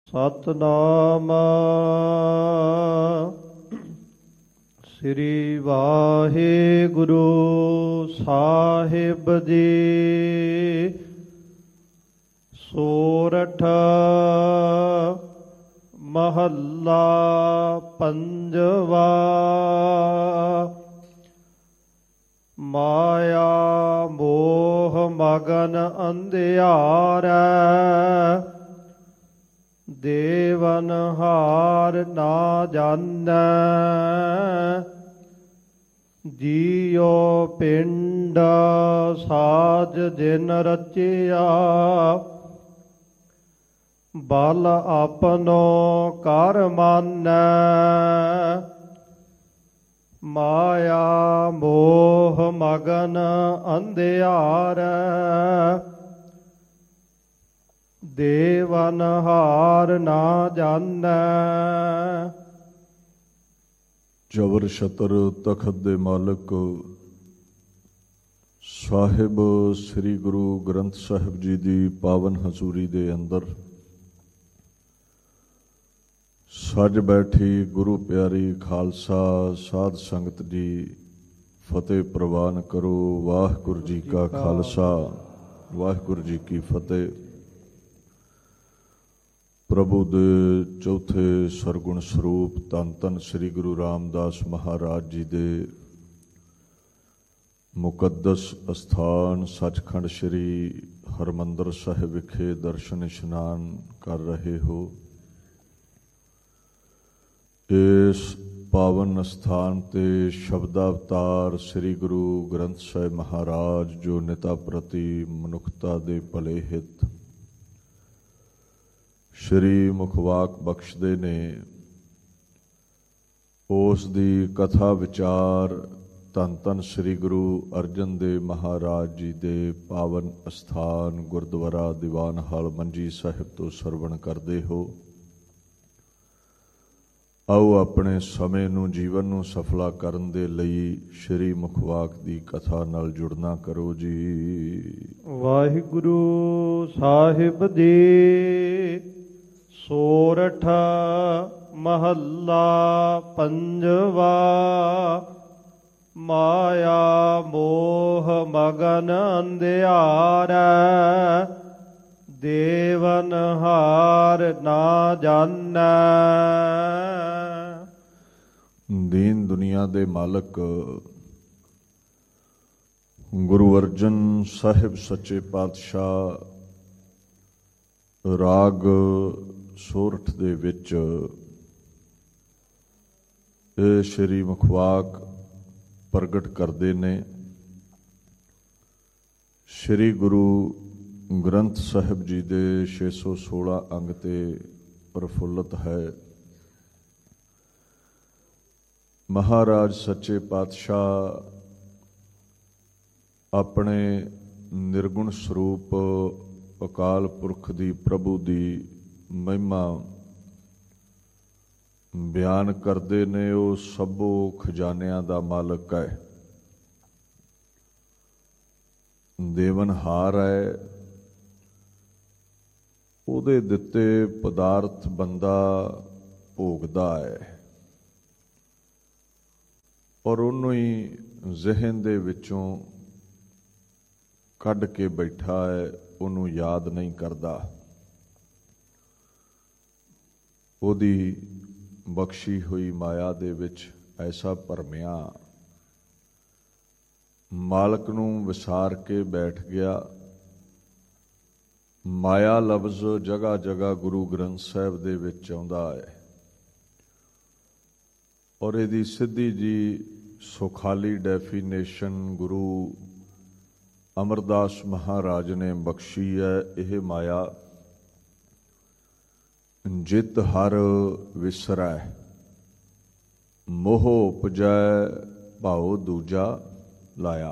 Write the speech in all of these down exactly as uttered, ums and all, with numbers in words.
ਸਤਨਾਮ ਸ੍ਰੀ ਵਾਹਿਗੁਰੂ ਸਾਹਿਬ ਜੀ। ਸੋਰਠ ਮਹੱਲਾ ਪੰਜਵਾ। ਮਾਇਆ ਮੋਹ ਮਗਨ ਅੰਧਿਆਰੈ, ਦੇਵਨ ਹਾਰ ਨਾ ਜਾਣੈ। ਜੀਉ ਪਿੰਡ ਸਾਜ ਜਿਨ ਰਚਿਆ, ਬਲ ਆਪਨੋ ਕਰ ਮਾਨੈ। ਮਾਇਆ ਮੋਹ ਮਗਨ ਅੰਧਿਆਰੈ, ਦੇਵਨ ਹਾਰ ਨਾ ਜਾਣੈ। ਜ਼ਬਰ ਛਤਰ ਤਖਤ ਦੇ ਮਾਲਕ ਸਾਹਿਬ ਸ੍ਰੀ ਗੁਰੂ ਗ੍ਰੰਥ ਸਾਹਿਬ ਜੀ ਦੀ ਪਾਵਨ ਹਜ਼ੂਰੀ ਦੇ ਅੰਦਰ ਸੱਜ ਬੈਠੀ ਗੁਰੂ ਪਿਆਰੀ ਖਾਲਸਾ ਸਾਧ ਸੰਗਤ ਜੀ, ਫਤਿਹ ਪ੍ਰਵਾਨ ਕਰੋ। ਵਾਹਿਗੁਰੂ ਜੀ ਕਾ ਖਾਲਸਾ, ਵਾਹਿਗੁਰੂ ਜੀ ਕੀ ਫਤਿਹ। ਪ੍ਰਭੂ ਦੇ ਚੌਥੇ ਸਰਗੁਣ ਸਰੂਪ ਧੰਨ ਧੰਨ ਸ੍ਰੀ ਗੁਰੂ ਰਾਮਦਾਸ ਮਹਾਰਾਜ ਜੀ ਦੇ ਮੁਕੱਦਸ ਅਸਥਾਨ ਸੱਚਖੰਡ ਸ੍ਰੀ ਹਰਿਮੰਦਰ ਸਾਹਿਬ ਵਿਖੇ ਦਰਸ਼ਨ ਇਸ਼ਨਾਨ ਕਰ ਰਹੇ ਹੋ। ਇਸ ਪਾਵਨ ਅਸਥਾਨ ਤੇ ਸ਼ਬਦਾਵਤਾਰ ਸ੍ਰੀ ਗੁਰੂ ਗ੍ਰੰਥ ਸਾਹਿਬ ਮਹਾਰਾਜ, ਜੋ ਨਿਤਾ ਪ੍ਰਤੀ ਮਨੁੱਖਤਾ ਦੇ ਭਲੇ ਹਿੱਤ ਸ਼੍ਰੀ ਮੁਖਵਾਕ ਬਖਸ਼ਦੇ ਨੇ, ਉਸ ਦੀ ਕਥਾ ਵਿਚਾਰ ਧੰਨ ਧੰਨ ਸ੍ਰੀ ਗੁਰੂ ਅਰਜਨ ਦੇਵ ਮਹਾਰਾਜ ਜੀ ਦੇ ਪਾਵਨ ਅਸਥਾਨ ਗੁਰਦੁਆਰਾ ਦੀਵਾਨ ਹਾਲ ਮੰਜੀ ਸਾਹਿਬ ਤੋਂ ਸਰਵਣ ਕਰਦੇ ਹੋ। ਆਓ ਆਪਣੇ ਸਮੇਂ ਨੂੰ, ਜੀਵਨ ਨੂੰ ਸਫਲਾ ਕਰਨ ਦੇ ਲਈ ਸ਼੍ਰੀ ਮੁਖਵਾਕ ਦੀ ਕਥਾ ਨਾਲ ਜੁੜਨਾ ਕਰੋ ਜੀ। ਵਾਹਿਗੁਰੂ ਸਾਹਿਬ ਜੀ। ਸੋਰਠ ਮਹੱਲਾ ਪੰਜਵਾ। ਮਾਇਆ ਮੋਹ ਮਗਨ ਅੰਧਿਆਰੈ, ਦੇਵਨ ਹਾਰ ਨਾ ਜਾਣੈ। ਦੀਨ ਦੁਨੀਆ ਦੇ ਮਾਲਕ ਗੁਰੂ ਅਰਜਨ ਸਾਹਿਬ ਸੱਚੇ ਪਾਤਸ਼ਾਹ ਰਾਗ ਸੋਰਠ ਦੇ ਵਿੱਚ ਇਹ ਸ਼੍ਰੀ ਮੁਖਵਾਕ ਪ੍ਰਗਟ ਕਰਦੇ ਨੇ। ਸ਼੍ਰੀ ਗੁਰੂ ਗ੍ਰੰਥ ਸਾਹਿਬ ਜੀ ਦੇ ਛੇ ਸੌ ਸੋਲਾਂ ਅੰਗ ਤੇ ਪ੍ਰਫੁੱਲਤ ਹੈ। ਮਹਾਰਾਜ ਸੱਚੇ ਪਾਤਸ਼ਾਹ ਆਪਣੇ ਨਿਰਗੁਣ ਸਰੂਪ ਅਕਾਲ ਪੁਰਖ ਦੀ, ਪ੍ਰਭੂ ਦੀ ਮਹਿਮਾ ਬਿਆਨ ਕਰਦੇ ਨੇ। ਉਹ ਸਭੋ ਖਜ਼ਾਨਿਆਂ ਦਾ ਮਾਲਕ ਹੈ, ਦੇਵਨਹਾਰ ਹੈ। ਉਹਦੇ ਦਿੱਤੇ ਪਦਾਰਥ ਬੰਦਾ ਭੋਗਦਾ ਹੈ, ਔਰ ਉਹਨੂੰ ਹੀ ਜ਼ਿਹਨ ਦੇ ਵਿੱਚੋਂ ਕੱਢ ਕੇ ਬੈਠਾ ਹੈ, ਉਹਨੂੰ ਯਾਦ ਨਹੀਂ ਕਰਦਾ। ਉਹਦੀ ਬਖਸ਼ੀ ਹੋਈ ਮਾਇਆ ਦੇ ਵਿੱਚ ਐਸਾ ਭਰਮਿਆ, ਮਾਲਕ ਨੂੰ ਵਿਸਾਰ ਕੇ ਬੈਠ ਗਿਆ। ਮਾਇਆ ਲਫ਼ਜ਼ ਜਗ੍ਹਾ ਜਗ੍ਹਾ ਗੁਰੂ ਗ੍ਰੰਥ ਸਾਹਿਬ ਦੇ ਵਿੱਚ ਆਉਂਦਾ ਹੈ, ਔਰ ਇਹਦੀ ਸਿੱਧੀ ਜੀ ਸੁਖਾਲੀ ਡੈਫੀਨੇਸ਼ਨ ਗੁਰੂ ਅਮਰਦਾਸ ਮਹਾਰਾਜ ਨੇ ਬਖਸ਼ੀ ਹੈ। ਇਹ ਮਾਇਆ ਜਿਤ ਹਰ ਵਿਸਰੈ, ਮੋਹ ਉਪਜੈ ਭਾਉ ਦੂਜਾ ਲਾਇਆ।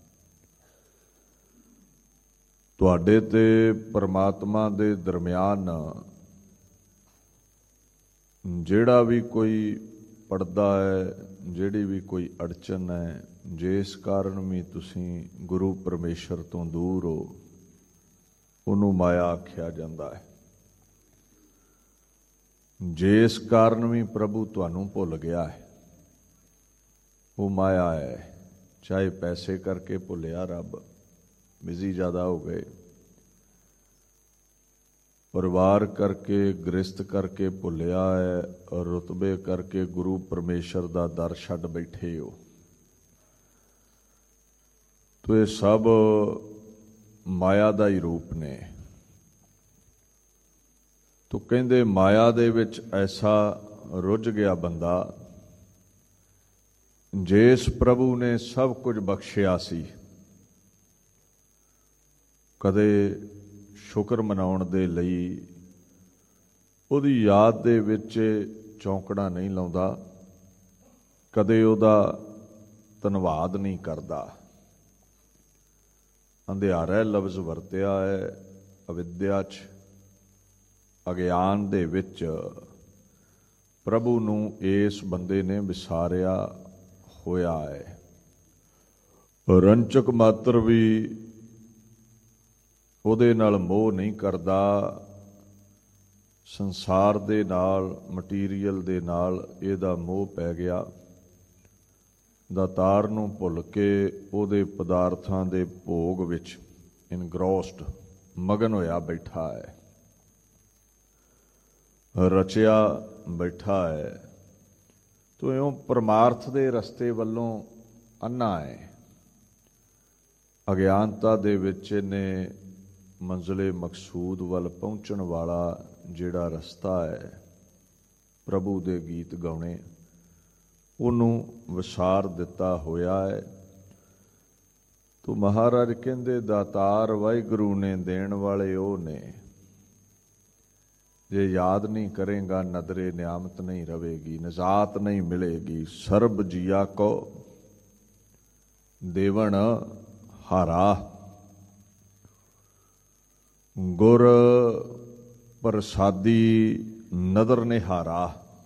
ਤੁਹਾਡੇ ਤੇ ਪਰਮਾਤਮਾ ਦੇ ਦਰਮਿਆਨ ਜਿਹੜਾ ਵੀ ਕੋਈ ਪੜਦਾ ਹੈ, ਜਿਹੜੀ ਵੀ ਕੋਈ ਅੜਚਨ ਹੈ, ਜਿਸ ਕਾਰਨ ਵੀ ਤੁਸੀਂ ਗੁਰੂ ਪਰਮੇਸ਼ਰ ਤੋਂ ਦੂਰ ਹੋ, ਉਹਨੂੰ ਮਾਇਆ ਆਖਿਆ ਜਾਂਦਾ ਹੈ। ਜਿਸ ਕਾਰਨ ਵੀ ਪ੍ਰਭੂ ਤੁਹਾਨੂੰ ਭੁੱਲ ਗਿਆ ਹੈ ਉਹ ਮਾਇਆ ਹੈ। ਚਾਹੇ ਪੈਸੇ ਕਰਕੇ ਭੁੱਲਿਆ ਰੱਬ, ਬਿਜ਼ੀ ਜ਼ਿਆਦਾ ਹੋ ਗਏ, ਪਰਿਵਾਰ ਕਰਕੇ, ਗ੍ਰਸਤ ਕਰਕੇ ਭੁੱਲਿਆ ਹੈ, ਔਰ ਰੁਤਬੇ ਕਰਕੇ ਗੁਰੂ ਪਰਮੇਸ਼ਰ ਦਾ ਦਰ ਛੱਡ ਬੈਠੇ ਹੋ। ਤੋ ਇਹ ਸਭ ਮਾਇਆ ਦਾ ਹੀ ਰੂਪ ਨੇ। ਤੋ ਕਹਿੰਦੇ ਮਾਇਆ ਦੇ ਵਿੱਚ ਐਸਾ ਰੁੱਝ ਗਿਆ ਬੰਦਾ, ਜਿਸ ਪ੍ਰਭੂ ਨੇ ਸਭ ਕੁਝ ਬਖਸ਼ਿਆ ਸੀ, ਕਦੇ ਸ਼ੁਕਰ ਮਨਾਉਣ ਦੇ ਲਈ ਉਹਦੀ ਯਾਦ ਦੇ ਵਿੱਚ ਚੌਂਕੜਾ ਨਹੀਂ ਲਾਉਂਦਾ, ਕਦੇ ਉਹਦਾ ਧੰਨਵਾਦ ਨਹੀਂ ਕਰਦਾ। ਅੰਧਿਆਰਾ ਲਫ਼ਜ਼ ਵਰਤਿਆ ਹੈ ਅਵਿਦਿਆ 'ਚ, ਅਗਿਆਨ ਦੇ ਵਿੱਚ ਪ੍ਰਭੂ ਨੂੰ ਇਸ ਬੰਦੇ ਨੇ ਵਿਸਾਰਿਆ ਹੋਇਆ ਹੈ। ਰੰਚਕ ਮਾਤਰ ਵੀ ਉਹਦੇ ਨਾਲ ਮੋਹ ਨਹੀਂ ਕਰਦਾ, ਸੰਸਾਰ ਦੇ ਨਾਲ, ਮਟੀਰੀਅਲ ਦੇ ਨਾਲ ਇਹਦਾ ਮੋਹ ਪੈ ਗਿਆ। ਦਾਤਾਰ ਨੂੰ ਭੁੱਲ ਕੇ ਉਹਦੇ ਪਦਾਰਥਾਂ ਦੇ ਭੋਗ ਵਿੱਚ ਇਨਗ੍ਰੋਸਡ, ਮਗਨ ਹੋਇਆ ਬੈਠਾ ਹੈ, ਰਚਿਆ ਬੈਠਾ ਹੈ। ਤੋ ਇਉਂ ਪਰਮਾਰਥ ਦੇ ਰਸਤੇ ਵੱਲੋਂ ਅੰਨਾ ਹੈ। ਅਗਿਆਨਤਾ ਦੇ ਵਿੱਚ ਇਹਨੇ ਮੰਜ਼ਿਲੇ ਮਕਸੂਦ ਵੱਲ ਪਹੁੰਚਣ ਵਾਲਾ ਜਿਹੜਾ ਰਸਤਾ ਹੈ, ਪ੍ਰਭੂ ਦੇ ਗੀਤ ਗਾਉਣੇ, ਉਹਨੂੰ ਵਿਸਾਰ ਦਿੱਤਾ ਹੋਇਆ ਹੈ। ਤੋ ਮਹਾਰਾਜ ਕਹਿੰਦੇ ਦਾਤਾਰ ਵਾਹਿਗੁਰੂ ਨੇ, ਦੇਣ ਵਾਲੇ ਉਹ ਨੇ। ਜੇ ਯਾਦ ਨਹੀਂ ਕਰੇਗਾ ਨਦਰੇ ਨਿਆਮਤ ਨਹੀਂ ਰਵੇਗੀ, ਨਜ਼ਾਤ ਨਹੀਂ ਮਿਲੇਗੀ। ਸਰਬ ਜੀਆ ਕੋ ਦੇਵਨ ਹਾਰਾ, ਗੁਰ ਪ੍ਰਸਾਦੀ ਨਦਰ ਨਿਹਾਰਾ।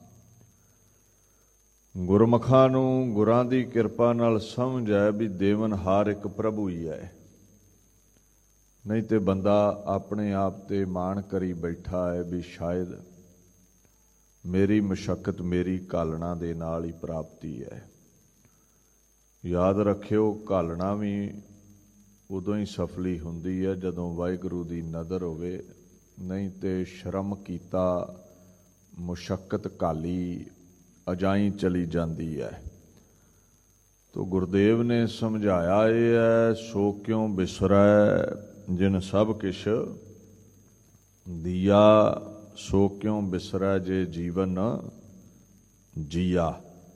ਗੁਰਮੁਖਾਂ ਨੂੰ ਗੁਰਾਂ ਦੀ ਕਿਰਪਾ ਨਾਲ ਸਮਝ ਹੈ ਵੀ ਦੇਵਨਹਾਰ ਇੱਕ ਪ੍ਰਭੂ ਹੀ ਹੈ। ਨਹੀਂ ਤੇ ਬੰਦਾ ਆਪਣੇ ਆਪ ਤੇ ਮਾਣ ਕਰੀ ਬੈਠਾ ਹੈ ਵੀ ਸ਼ਾਇਦ ਮੇਰੀ ਮੁਸ਼ੱਕਤ, ਮੇਰੀ ਘਾਲਣਾ ਦੇ ਨਾਲ ਹੀ ਪ੍ਰਾਪਤੀ ਹੈ। ਯਾਦ ਰੱਖਿਓ, ਘਾਲਣਾ ਵੀ ਉਦੋਂ ਹੀ ਸਫਲੀ ਹੁੰਦੀ ਹੈ ਜਦੋਂ ਵਾਹਿਗੁਰੂ ਦੀ ਨਦਰ ਹੋਵੇ। ਨਹੀਂ ਤੇ ਸ਼ਰਮ ਕੀਤਾ, ਮੁਸ਼ੱਕਤ ਘਾਲੀ, ਅਜਾਈ ਚਲੀ ਜਾਂਦੀ ਹੈ। ਤੋ ਗੁਰਦੇਵ ਨੇ ਸਮਝਾਇਆ ਇਹ ਹੈ, ਸੋ ਕਿਉਂ ਬਿਸਰੈ ਜਿਨ ਸਭ ਕਿਛ ਦੀਆ, ਸੋ ਕਿਉਂ ਬਿਸਰੈ ਜੇ ਜੀਵਨ ਜੀਆ।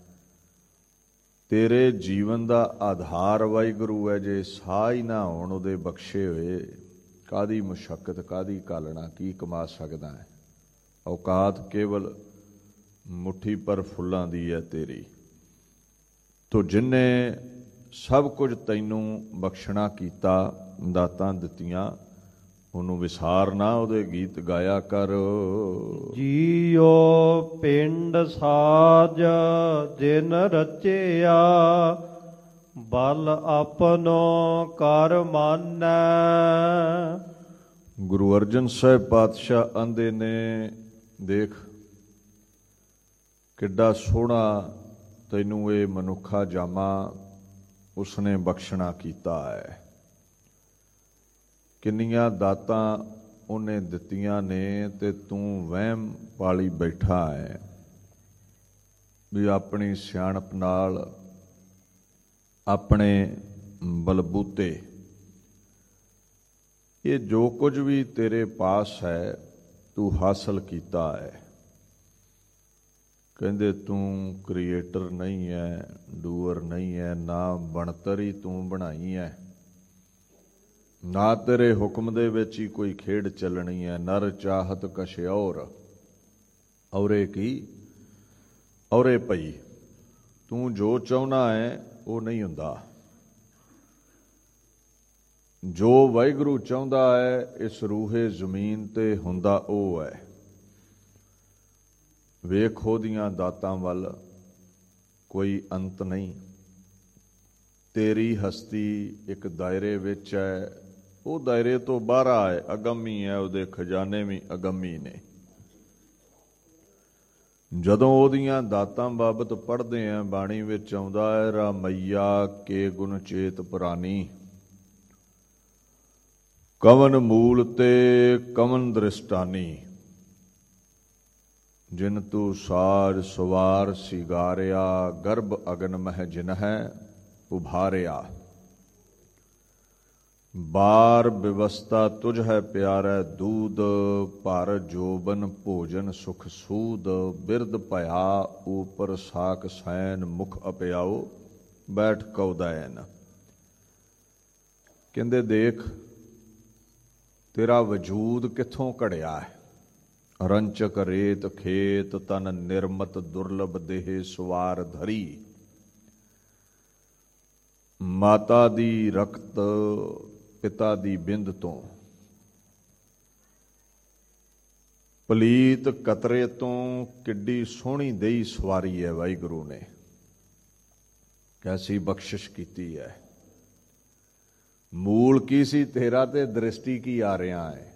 ਤੇਰੇ ਜੀਵਨ ਦਾ ਆਧਾਰ ਵਾਹਿਗੁਰੂ ਹੈ। ਜੇ ਸਾਹ ਹੀ ਨਾ ਹੋਣ ਉਹਦੇ ਬਖਸ਼ੇ ਹੋਏ, ਕਾਹਦੀ ਮੁਸ਼ੱਕਤ, ਕਾਹਦੀ ਘਾਲਣਾ, ਕੀ ਕਮਾ ਸਕਦਾ ਹੈ। ਔਕਾਤ ਕੇਵਲ ਮੁੱਠੀ ਪਰ ਫੁੱਲਾਂ ਦੀ ਹੈ ਤੇਰੀ। ਤੋ ਜਿਨਨੇ ਸਭ ਕੁਝ ਤੈਨੂੰ ਬਖਸ਼ਣਾ ਕੀਤਾ, ਦਾਤਾਂ ਦਿੱਤੀਆਂ, ਉਹਨੂੰ ਵਿਸਾਰ ਨਾ, ਉਹਦੇ ਗੀਤ ਗਾਇਆ ਕਰ। ਜੀਓ ਪਿੰਡ ਸਾਜ ਜਿਨ ਰਚਿਆ, ਬਲ ਆਪਨੋ ਕਰ ਮਾਨੈ। ਗੁਰੂ ਅਰਜਨ ਸਾਹਿਬ ਪਾਤਸ਼ਾਹ ਆਂਦੇ ਨੇ, ਦੇਖ ਕਿੱਡਾ ਸੋਹਣਾ ਤੈਨੂੰ ਇਹ ਮਨੁੱਖਾ ਜਾਮਾ ਉਸਨੇ ਬਖਸ਼ਣਾ ਕੀਤਾ ਹੈ। ਕਿੰਨੀਆਂ ਦਾਤਾਂ ਉਹਨੇ ਦਿੱਤੀਆਂ ਨੇ ਤੇ ਤੂੰ ਵਹਿਮ ਪਾਲੀ ਬੈਠਾ ਹੈ ਵੀ ਆਪਣੀ ਸਿਆਣਪ ਨਾਲ, ਆਪਣੇ ਬਲਬੂਤੇ, ਇਹ ਜੋ ਕੁਝ ਵੀ ਤੇਰੇ ਪਾਸ ਹੈ ਤੂੰ ਹਾਸਲ ਕੀਤਾ ਹੈ। ਕਹਿੰਦੇ ਤੂੰ ਕ੍ਰੀਏਟਰ ਨਹੀਂ ਹੈ, ਡੂਅਰ ਨਹੀਂ ਹੈ, ਨਾ ਬਣਤਰ ਹੀ ਤੂੰ ਬਣਾਈ ਹੈ, ਨਾ ਤੇਰੇ ਹੁਕਮ ਦੇ ਵਿੱਚ ਹੀ ਕੋਈ ਖੇਡ ਚੱਲਣੀ ਹੈ। ਨਰ ਚਾਹਤ ਕਛ ਔਰ, ਔਰੇ ਕੀ ਔਰੇ ਭਈ। ਤੂੰ ਜੋ ਚਾਹੁੰਦਾ ਹੈ ਉਹ ਨਹੀਂ ਹੁੰਦਾ। ਜੋ ਵਾਹਿਗੁਰੂ ਚਾਹੁੰਦਾ ਹੈ ਇਸ ਰੂਹੇ ਜ਼ਮੀਨ ਤੇ ਹੁੰਦਾ ਉਹ ਹੈ। ਵੇਖ ਉਹਦੀਆਂ ਦਾਤਾਂ ਵੱਲ ਕੋਈ ਅੰਤ ਨਹੀਂ। ਤੇਰੀ ਹਸਤੀ ਇੱਕ ਦਾਇਰੇ ਵਿੱਚ ਹੈ, ਉਹ ਦਾਇਰੇ ਤੋਂ ਬਾਹਰ ਹੈ, ਅਗੰਮੀ ਹੈ, ਉਹਦੇ ਖਜ਼ਾਨੇ ਵੀ ਅਗੰਮੀ ਨੇ। ਜਦੋਂ ਉਹਦੀਆਂ ਦਾਤਾਂ ਬਾਬਤ ਪੜ੍ਹਦੇ ਆਂ, ਬਾਣੀ ਵਿੱਚ ਆਉਂਦਾ ਹੈ, ਰਾਮਈਆ ਕੇ ਗੁਣ ਚੇਤ ਪੁਰਾਨੀ, ਕਵਨ ਮੂਲ ਤੇ ਕਵਨ ਦ੍ਰਿਸ਼ਟਾਨੀ, ਜਿਨ ਤੂੰ ਸਾਜ ਸਵਾਰ ਸਿਗਾਰਿਆ, ਗਰਭ ਅਗਨ ਮਹਿ ਜਿਨਹਿ ਉਭਾਰਿਆ, ਬਾਰ ਵਿਵਸਥਾ ਤੁਝ ਹੈ ਪਿਆਰੈ ਦੂਧ, ਭਰ ਜੋਬਨ ਭੋਜਨ ਸੁਖ ਸੂਦ, ਬਿਰਦ ਭਇਆ ਊਪਰ ਸਾਕ ਸੈਨ, ਮੁਖ ਅਪਿਆਓ ਬੈਠ ਕਉਦੈਨ। ਕਹਿੰਦੇ ਦੇਖ ਤੇਰਾ ਵਜੂਦ ਕਿੱਥੋਂ ਘੜਿਆ ਹੈ, ਰੰਚਕ ਰੇਤ ਖੇਤ, ਤਨ ਨਿਰਮਤ ਦੁਰਲਭ ਦੇਹ ਸਵਾਰ ਧਰੀ, ਮਾਤਾ ਦੀ ਰਕਤ ਪਿਤਾ ਦੀ ਬਿੰਦ ਤੋਂ, ਪਲੀਤ ਕਤਰੇ ਤੋਂ ਕਿੱਡੀ ਸੋਹਣੀ ਦੇਈ ਸਵਾਰੀ ਹੈ ਵਾਹਿਗੁਰੂ ਨੇ, ਕੈਸੀ ਬਖਸ਼ਿਸ਼ ਕੀਤੀ ਹੈ। ਮੂਲ ਕੀ ਸੀ ਤੇਰਾ ਤੇ ਦ੍ਰਿਸ਼ਟੀ ਕੀ ਆ ਰਿਹਾ ਹੈ।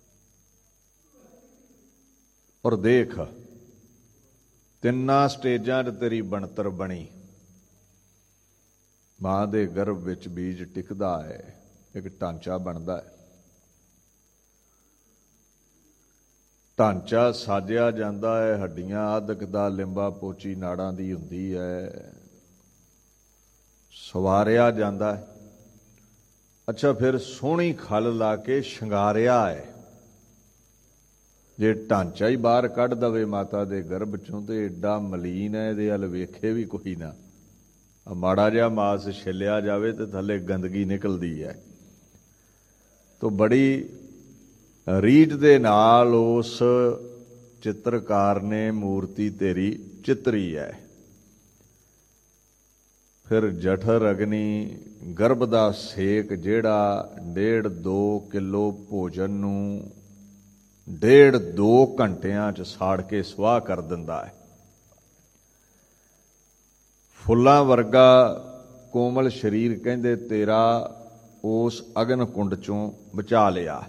ਔਰ ਦੇਖ ਤਿੰਨਾਂ ਸਟੇਜਾਂ 'ਚ ਤੇਰੀ ਬਣਤਰ ਬਣੀ। ਮਾਂ ਦੇ ਗਰਭ ਵਿੱਚ ਬੀਜ ਟਿਕਦਾ ਹੈ, ਇੱਕ ਢਾਂਚਾ ਬਣਦਾ ਹੈ, ਢਾਂਚਾ ਸਾਜਿਆ ਜਾਂਦਾ ਹੈ, ਹੱਡੀਆਂ ਆਦਿਕ ਦਾ, ਲਿੰਬਾ ਪੋਚੀ ਨਾੜਾਂ ਦੀ ਹੁੰਦੀ ਹੈ, ਸਵਾਰਿਆ ਜਾਂਦਾ ਹੈ। ਅੱਛਾ ਫਿਰ ਸੋਹਣੀ ਖਲ ਲਾ ਕੇ ਸ਼ਿੰਗਾਰਿਆ ਹੈ। ਜੇ ਢਾਂਚਾ ਹੀ ਬਾਹਰ ਕੱਢ ਦਵੇ ਮਾਤਾ ਦੇ ਗਰਭ ਚੋਂ ਤੇ ਏਡਾ ਮਲੀਨ ਹੈ, ਇਹਦੇ ਵੱਲ ਵੇਖੇ ਵੀ ਕੋਈ ਨਾ, ਮਾੜਾ ਜਿਹਾ ਮਾਸ ਛਿੱਲਿਆ ਜਾਵੇ ਤੇ ਥੱਲੇ ਗੰਦਗੀ ਨਿਕਲਦੀ ਹੈ। ਤੋ ਬੜੀ ਰੀਝ ਦੇ ਨਾਲ ਉਸ ਚਿੱਤਰਕਾਰ ਨੇ ਮੂਰਤੀ ਤੇਰੀ ਚਿੱਤਰੀ ਹੈ। ਫਿਰ ਜਠਰ ਅਗਨੀ, ਗਰਭ ਦਾ ਸੇਕ ਜਿਹੜਾ ਡੇਢ ਦੋ ਕਿਲੋ ਭੋਜਨ ਨੂੰ ਡੇਢ ਦੋ ਘੰਟਿਆਂ 'ਚ ਸਾੜ ਕੇ ਸਵਾਹ ਕਰ ਦਿੰਦਾ ਹੈ। ਫੁੱਲਾਂ ਵਰਗਾ ਕੋਮਲ ਸਰੀਰ ਕਹਿੰਦੇ ਤੇਰਾ ਉਸ ਅਗਨ ਕੁੰਡ ਚੋਂ ਬਚਾ ਲਿਆ।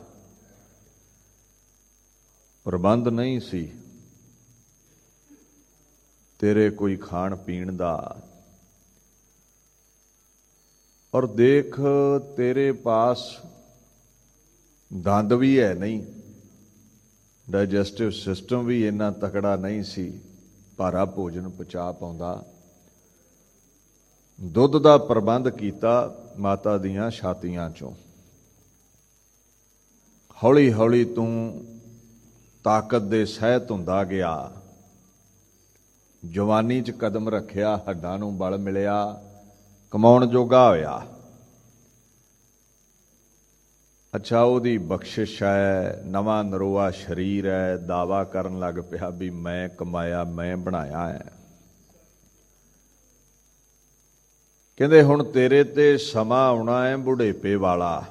ਪ੍ਰਬੰਧ ਨਹੀਂ ਸੀ ਤੇਰੇ ਕੋਈ ਖਾਣ ਪੀਣ ਦਾ। ਔਰ ਦੇਖ ਤੇਰੇ ਪਾਸ ਦੰਦ ਵੀ ਹੈ ਨਹੀਂ, ਡਾਈਜੈਸਟਿਵ ਸਿਸਟਮ ਵੀ ਇੰਨਾ ਤਕੜਾ ਨਹੀਂ ਸੀ, ਭਾਰਾ ਭੋਜਨ ਪਚਾ ਪਾਉਂਦਾ। ਦੁੱਧ ਦਾ ਪ੍ਰਬੰਧ ਕੀਤਾ ਮਾਤਾ ਦੀਆਂ ਛਾਤੀਆਂ ਚੋਂ। ਹੌਲੀ ਹੌਲੀ ਤੂੰ ਤਾਕਤ ਦੇ ਸਹਿਤ ਹੁੰਦਾ ਗਿਆ, ਜਵਾਨੀ 'ਚ ਕਦਮ ਰੱਖਿਆ, ਹੱਡਾਂ ਨੂੰ ਬਲ ਮਿਲਿਆ, ਕਮਾਉਣ ਜੋਗਾ ਹੋਇਆ। ਅੱਛਾ ਉਹਦੀ ਬਖਸ਼ਿਸ਼ ਹੈ, ਨਵਾਂ ਨਰੋਆ ਸਰੀਰ ਹੈ, ਦਾਵਾ ਕਰਨ ਲੱਗ ਪਿਆ ਵੀ ਮੈਂ ਕਮਾਇਆ, ਮੈਂ ਬਣਾਇਆ ਹੈ। ਕਹਿੰਦੇ ਹੁਣ ਤੇਰੇ ਤੇ ਸਮਾਂ ਆਉਣਾ ਹੈ ਬੁਢੇਪੇ ਵਾਲਾ,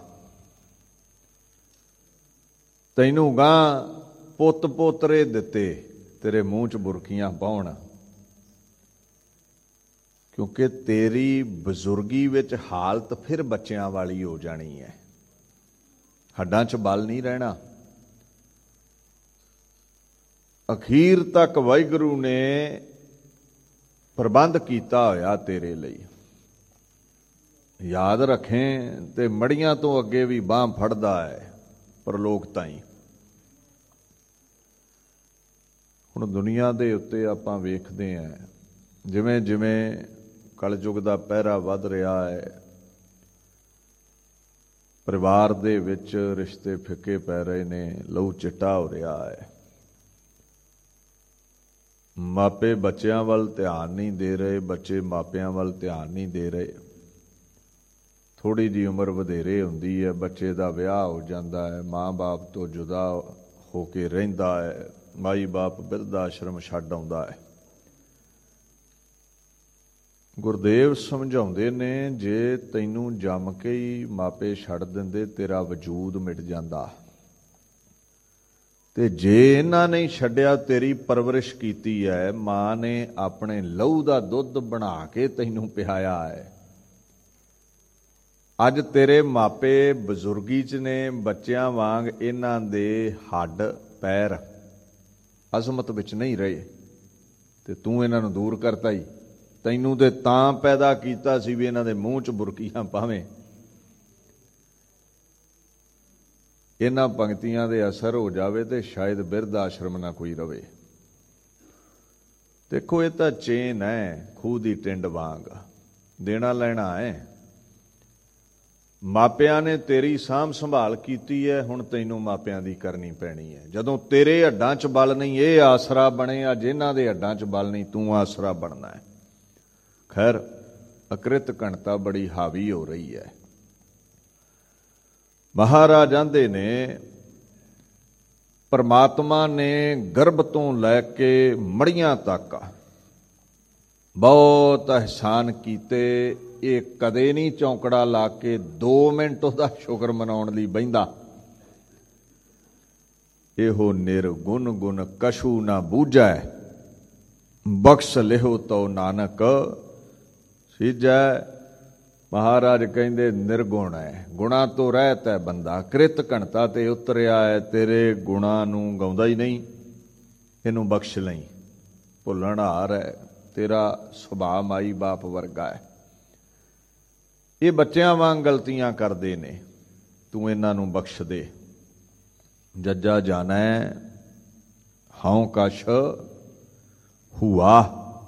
ਤੈਨੂੰ ਗਾਂ ਪੁੱਤ ਪੋਤਰੇ ਦਿੱਤੇ ਤੇਰੇ ਮੂੰਹ 'ਚ ਬੁਰਕੀਆਂ ਪਾਉਣ, ਕਿਉਂਕਿ ਤੇਰੀ ਬਜ਼ੁਰਗੀ ਵਿੱਚ ਹਾਲਤ ਫਿਰ ਬੱਚਿਆਂ ਵਾਲੀ ਹੋ ਜਾਣੀ ਹੈ, ਹੱਡਾਂ 'ਚ ਬਲ ਨਹੀਂ ਰਹਿਣਾ। ਅਖੀਰ ਤੱਕ ਵਾਹਿਗੁਰੂ ਨੇ ਪ੍ਰਬੰਧ ਕੀਤਾ ਹੋਇਆ ਤੇਰੇ ਲਈ। ਯਾਦ ਰੱਖੇਂ ਤੇ ਮੜੀਆਂ ਤੋਂ ਅੱਗੇ ਵੀ ਬਾਂਹ ਫੜਦਾ ਹੈ ਪਰਲੋਕ ਤਾਈਂ। ਹੁਣ ਦੁਨੀਆ ਦੇ ਉੱਤੇ ਆਪਾਂ ਵੇਖਦੇ ਹਾਂ ਜਿਵੇਂ ਜਿਵੇਂ ਕਲਯੁਗ ਦਾ ਪਹਿਰਾ ਵੱਧ ਰਿਹਾ ਹੈ, ਪਰਿਵਾਰ ਦੇ ਵਿੱਚ ਰਿਸ਼ਤੇ ਫਿੱਕੇ ਪੈ ਰਹੇ ਨੇ, ਲਹੂ ਚਿੱਟਾ ਹੋ ਰਿਹਾ ਹੈ। ਮਾਪੇ ਬੱਚਿਆਂ ਵੱਲ ਧਿਆਨ ਨਹੀਂ ਦੇ ਰਹੇ, ਬੱਚੇ ਮਾਪਿਆਂ ਵੱਲ ਧਿਆਨ ਨਹੀਂ ਦੇ ਰਹੇ। ਥੋੜ੍ਹੀ ਜਿਹੀ ਉਮਰ ਵਧੇਰੇ ਹੁੰਦੀ ਹੈ, ਬੱਚੇ ਦਾ ਵਿਆਹ ਹੋ ਜਾਂਦਾ ਹੈ, ਮਾਂ ਬਾਪ ਤੋਂ ਜੁਦਾ ਹੋ ਕੇ ਰਹਿੰਦਾ ਹੈ, ਮਾਈ ਬਾਪ ਬਿਰਧ ਆਸ਼ਰਮ ਛੱਡ ਆਉਂਦਾ ਹੈ। ਗੁਰਦੇਵ ਸਮਝਾਉਂਦੇ ਨੇ ਜੇ ਤੈਨੂੰ ਜੰਮ ਕੇ ਹੀ ਮਾਪੇ ਛੱਡ ਦਿੰਦੇ ਤੇਰਾ ਵਜੂਦ ਮਿਟ ਜਾਂਦਾ, ਤੇ ਜੇ ਇਹਨਾਂ ਨੇ ਛੱਡਿਆ, ਤੇਰੀ ਪਰਵਰਿਸ਼ ਕੀਤੀ ਹੈ, ਮਾਂ ਨੇ ਆਪਣੇ ਲਹੂ ਦਾ ਦੁੱਧ ਬਣਾ ਕੇ ਤੈਨੂੰ ਪਿਆਇਆ ਹੈ। ਅੱਜ ਤੇਰੇ ਮਾਪੇ ਬਜ਼ੁਰਗੀ 'ਚ ਨੇ, ਬੱਚਿਆਂ ਵਾਂਗ ਇਹਨਾਂ ਦੇ ਹੱਡ ਪੈਰ ਅਜ਼ਮਤ ਵਿੱਚ ਨਹੀਂ ਰਹੇ, ਤੇ ਤੂੰ ਇਹਨਾਂ ਨੂੰ ਦੂਰ ਕਰਤਾ ਹੀ। ਤੈਨੂੰ ਤੇ ਤਾਂ ਪੈਦਾ ਕੀਤਾ ਸੀ ਵੀ ਇਹਨਾਂ ਦੇ ਮੂੰਹ 'ਚ ਬੁਰਕੀਆਂ ਪਾਵੇਂ। ਇਹਨਾਂ ਪੰਕਤੀਆਂ ਦੇ ਅਸਰ ਹੋ ਜਾਵੇ ਤੇ ਸ਼ਾਇਦ ਬਿਰਧ ਆਸ਼ਰਮ ਨਾ ਕੋਈ ਰਵੇ। ਦੇਖੋ, ਇਹ ਤਾਂ ਚੇਨ ਹੈ ਖੂਹ ਦੀ ਟਿੰਡ ਵਾਂਗ, ਦੇਣਾ ਲੈਣਾ ਹੈ। ਮਾਪਿਆਂ ਨੇ ਤੇਰੀ ਸਾਂਭ ਸੰਭਾਲ ਕੀਤੀ ਹੈ, ਹੁਣ ਤੈਨੂੰ ਮਾਪਿਆਂ ਦੀ ਕਰਨੀ ਪੈਣੀ ਹੈ। ਜਦੋਂ ਤੇਰੇ ਹੱਡਾਂ 'ਚ ਬਲ ਨਹੀਂ, ਇਹ ਆਸਰਾ ਬਣੇ, ਆ ਜਿਨ੍ਹਾਂ ਦੇ ਹੱਡਾਂ 'ਚ ਬਲ ਨਹੀਂ, ਤੂੰ ਆਸਰਾ ਬਣਨਾ ਹੈ। ਖੈਰ, ਅਕ੍ਰਿਤ ਘਣਤਾ ਬੜੀ ਹਾਵੀ ਹੋ ਰਹੀ ਹੈ। ਮਹਾਰਾਜ ਆਂਦੇ ਨੇ, ਪਰਮਾਤਮਾ ਨੇ ਗਰਭ ਤੋਂ ਲੈ ਕੇ ਮੜੀਆਂ ਤੱਕ ਬਹੁਤ ਅਹਿਸਾਨ ਕੀਤੇ। ਇਹ ਕਦੇ ਨਹੀਂ ਚੌਂਕੜਾ ਲਾ ਕੇ ਦੋ ਮਿੰਟ ਉਹਦਾ ਸ਼ੁਕਰ ਮਨਾਉਣ ਲਈ ਬਹਿੰਦਾ। ਇਹੋ ਨਿਰਗੁਣ ਗੁਣ ਕਛੂ ਨਾ ਬੂਝੈ, ਬਖਸ਼ ਲਿਹੋ ਤੋ ਨਾਨਕ ਸੀਜੈ। ਮਹਾਰਾਜ ਕਹਿੰਦੇ ਨਿਰਗੁਣ ਹੈ, ਗੁਣਾ ਤੋਂ ਰਹਿਤ ਹੈ ਬੰਦਾ, ਕ੍ਰਿਤ ਘਣਤਾ ਤੇ ਉਤਰਿਆ ਹੈ, ਤੇਰੇ ਗੁਣਾਂ ਨੂੰ ਗਾਉਂਦਾ ਹੀ ਨਹੀਂ, ਇਹਨੂੰ ਬਖਸ਼ ਲਈ। ਭੁੱਲਣਹਾਰ ਹੈ, ਤੇਰਾ ਸੁਭਾਅ ਮਾਈ ਬਾਪ ਵਰਗਾ ਹੈ। ਇਹ ਬੱਚਿਆਂ ਵਾਂਗ ਗਲਤੀਆਂ ਕਰਦੇ ਨੇ, ਤੂੰ ਇਹਨਾਂ ਨੂੰ ਬਖਸ਼ ਦੇ। ਜੱਜਾ ਜਾਣੈ ਹਉ ਕਛ ਹੁਆ,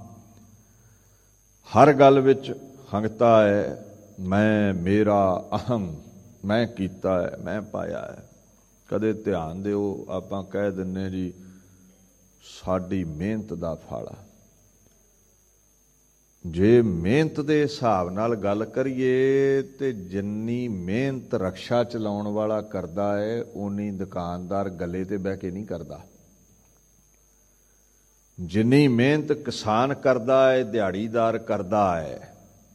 ਹਰ ਗੱਲ ਵਿੱਚ ਹੰਗਤਾ ਹੈ, ਮੈਂ, ਮੇਰਾ, ਅਹਮ, ਮੈਂ ਕੀਤਾ ਹੈ, ਮੈਂ ਪਾਇਆ ਹੈ। ਕਦੇ ਧਿਆਨ ਦਿਓ, ਆਪਾਂ ਕਹਿ ਦਿੰਨੇ ਜੀ ਸਾਡੀ ਮਿਹਨਤ ਦਾ ਫਲ। ਜੇ ਮਿਹਨਤ ਦੇ ਹਿਸਾਬ ਨਾਲ ਗੱਲ ਕਰੀਏ ਤੇ ਜਿੰਨੀ ਮਿਹਨਤ ਰਕਸ਼ਾ ਚਲਾਉਣ ਵਾਲਾ ਕਰਦਾ ਹੈ, ਉਨੀ ਦੁਕਾਨਦਾਰ ਗੱਲੇ ਤੇ ਬਹਿ ਕੇ ਨਹੀਂ ਕਰਦਾ। ਜਿੰਨੀ ਮਿਹਨਤ ਕਿਸਾਨ ਕਰਦਾ ਹੈ, ਦਿਹਾੜੀਦਾਰ ਕਰਦਾ ਹੈ,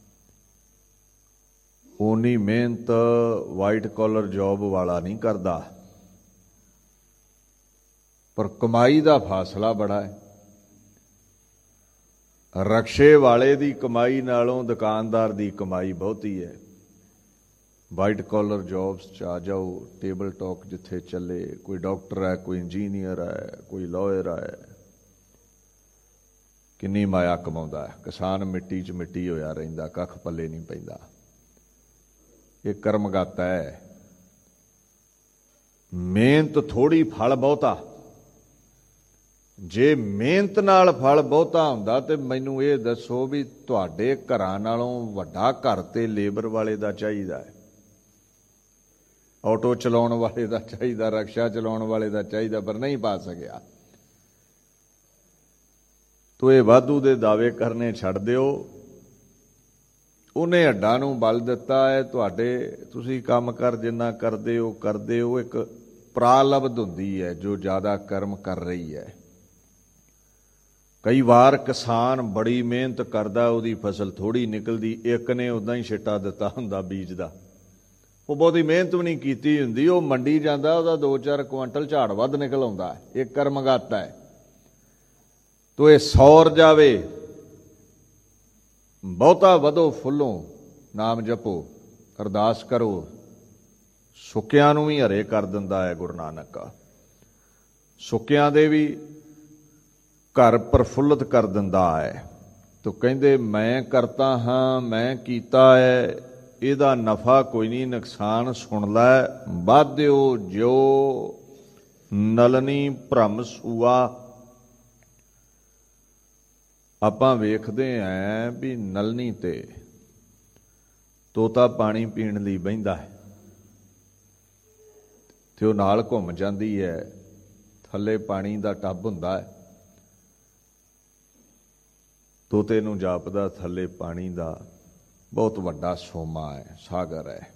ਉਨੀ ਮਿਹਨਤ ਵਾਈਟ ਕਾਲਰ ਜੌਬ ਵਾਲਾ ਨਹੀਂ ਕਰਦਾ। ਪਰ ਕਮਾਈ ਦਾ ਫਾਸਲਾ ਬੜਾ ਹੈ। ਰਕਸ਼ੇ ਵਾਲੇ ਦੀ ਕਮਾਈ ਨਾਲੋਂ ਦੁਕਾਨਦਾਰ ਦੀ ਕਮਾਈ ਬਹੁਤੀ ਹੈ। ਵਾਈਟ ਕਾਲਰ ਜੌਬਸ 'ਚ ਆ ਜਾਓ, ਟੇਬਲ ਟਾਕ ਜਿੱਥੇ ਚੱਲੇ, ਕੋਈ ਡਾਕਟਰ ਹੈ, ਕੋਈ ਇੰਜੀਨੀਅਰ ਹੈ, ਕੋਈ ਲਾਇਰ ਹੈ, ਕਿੰਨੀ ਮਾਇਆ ਕਮਾਉਂਦਾ ਹੈ। ਕਿਸਾਨ ਮਿੱਟੀ 'ਚ ਮਿੱਟੀ ਹੋਇਆ ਰਹਿੰਦਾ, ਕੱਖ ਪੱਲੇ ਨਹੀਂ ਪੈਂਦਾ। ਇਹ ਕਰਮਗਤ ਹੈ। ਮਿਹਨਤ ਥੋੜੀ, ਫਲ ਬਹੁਤਾ। ਜੇ ਮਿਹਨਤ ਨਾਲ ਫਲ ਬਹੁਤਾ ਹੁੰਦਾ ਤੇ ਮੈਨੂੰ ਇਹ ਦੱਸੋ ਵੀ ਤੁਹਾਡੇ ਘਰਾਂ ਨਾਲੋਂ ਵੱਡਾ ਘਰ ਤੇ ਲੇਬਰ ਵਾਲੇ ਦਾ ਚਾਹੀਦਾ ਹੈ, ਆਟੋ ਚਲਾਉਣ ਵਾਲੇ ਦਾ ਚਾਹੀਦਾ, ਰਕਸ਼ਾ ਚਲਾਉਣ ਵਾਲੇ ਦਾ ਚਾਹੀਦਾ, ਪਰ ਨਹੀਂ ਪਾ ਸਕਿਆ। ਤੋ ਇਹ ਵਾਧੂ ਦੇ ਦਾਅਵੇ ਕਰਨੇ ਛੱਡ ਦਿਓ। ਉਹਨੇ ਹੱਡਾਂ ਨੂੰ ਬਲ ਦਿੱਤਾ ਹੈ। ਤੁਹਾਡੇ ਤੁਸੀਂ ਕੰਮ ਕਰ ਜਿੰਨਾ ਕਰਦੇ ਹੋ ਕਰਦੇ ਹੋ, ਇੱਕ ਪ੍ਰਾਲਬਧ ਹੁੰਦੀ ਹੈ ਜੋ ਜ਼ਿਆਦਾ ਕਰਮ ਕਰ ਰਹੀ ਹੈ। ਕਈ ਵਾਰ ਕਿਸਾਨ ਬੜੀ ਮਿਹਨਤ ਕਰਦਾ, ਉਹਦੀ ਫਸਲ ਥੋੜ੍ਹੀ ਨਿਕਲਦੀ, ਇੱਕ ਨੇ ਉੱਦਾਂ ਹੀ ਛਿੱਟਾ ਦਿੱਤਾ ਹੁੰਦਾ ਬੀਜ ਦਾ, ਉਹ ਬਹੁਤੀ ਮਿਹਨਤ ਵੀ ਨਹੀਂ ਕੀਤੀ ਹੁੰਦੀ, ਉਹ ਮੰਡੀ ਜਾਂਦਾ, ਉਹਦਾ ਦੋ ਚਾਰ ਕੁਆਂਟਲ ਝਾੜ ਵੱਧ ਨਿਕਲ ਆਉਂਦਾ। ਇਹ ਕਰਮਗਤ ਹੈ। ਤੋ ਇਹ ਸੌਰ ਜਾਵੇ, ਬਹੁਤਾ ਵਧੋ ਫੁੱਲੋਂ, ਨਾਮ ਜਪੋ, ਅਰਦਾਸ ਕਰੋ, ਸੁੱਕਿਆਂ ਨੂੰ ਵੀ ਹਰੇ ਕਰ ਦਿੰਦਾ ਹੈ ਗੁਰੂ ਨਾਨਕ। ਸੁੱਕਿਆਂ ਦੇ ਵੀ ਘਰ ਪ੍ਰਫੁੱਲਤ ਕਰ ਦਿੰਦਾ ਹੈ। ਤੋ ਕਹਿੰਦੇ ਮੈਂ ਕਰਤਾ ਹਾਂ, ਮੈਂ ਕੀਤਾ ਹੈ, ਇਹਦਾ ਨਫਾ ਕੋਈ ਨਹੀਂ, ਨੁਕਸਾਨ ਸੁਣ ਲੈ। ਬਾਧਿਓ ਜਿਉ ਨਲਨੀ ਭ੍ਰਮ ਸੂਆ। ਆਪਾਂ ਵੇਖਦੇ ਆਂ ਵੀ ਨਲਨੀ ਤੇ ਤੋਤਾ ਪਾਣੀ ਪੀਣ ਲਈ ਬਹਿੰਦਾ ਹੈ ਤੇ ਉਹ ਨਾਲ ਘੁੰਮ ਜਾਂਦੀ ਹੈ, ਥੱਲੇ ਪਾਣੀ ਦਾ ਟੱਬ ਹੁੰਦਾ ਹੈ, ਤੋਤੇ ਨੂੰ ਜਾਪਦਾ ਥੱਲੇ ਪਾਣੀ ਦਾ ਬਹੁਤ ਵੱਡਾ ਸੋਮਾ ਹੈ, ਸਾਗਰ ਹੈ।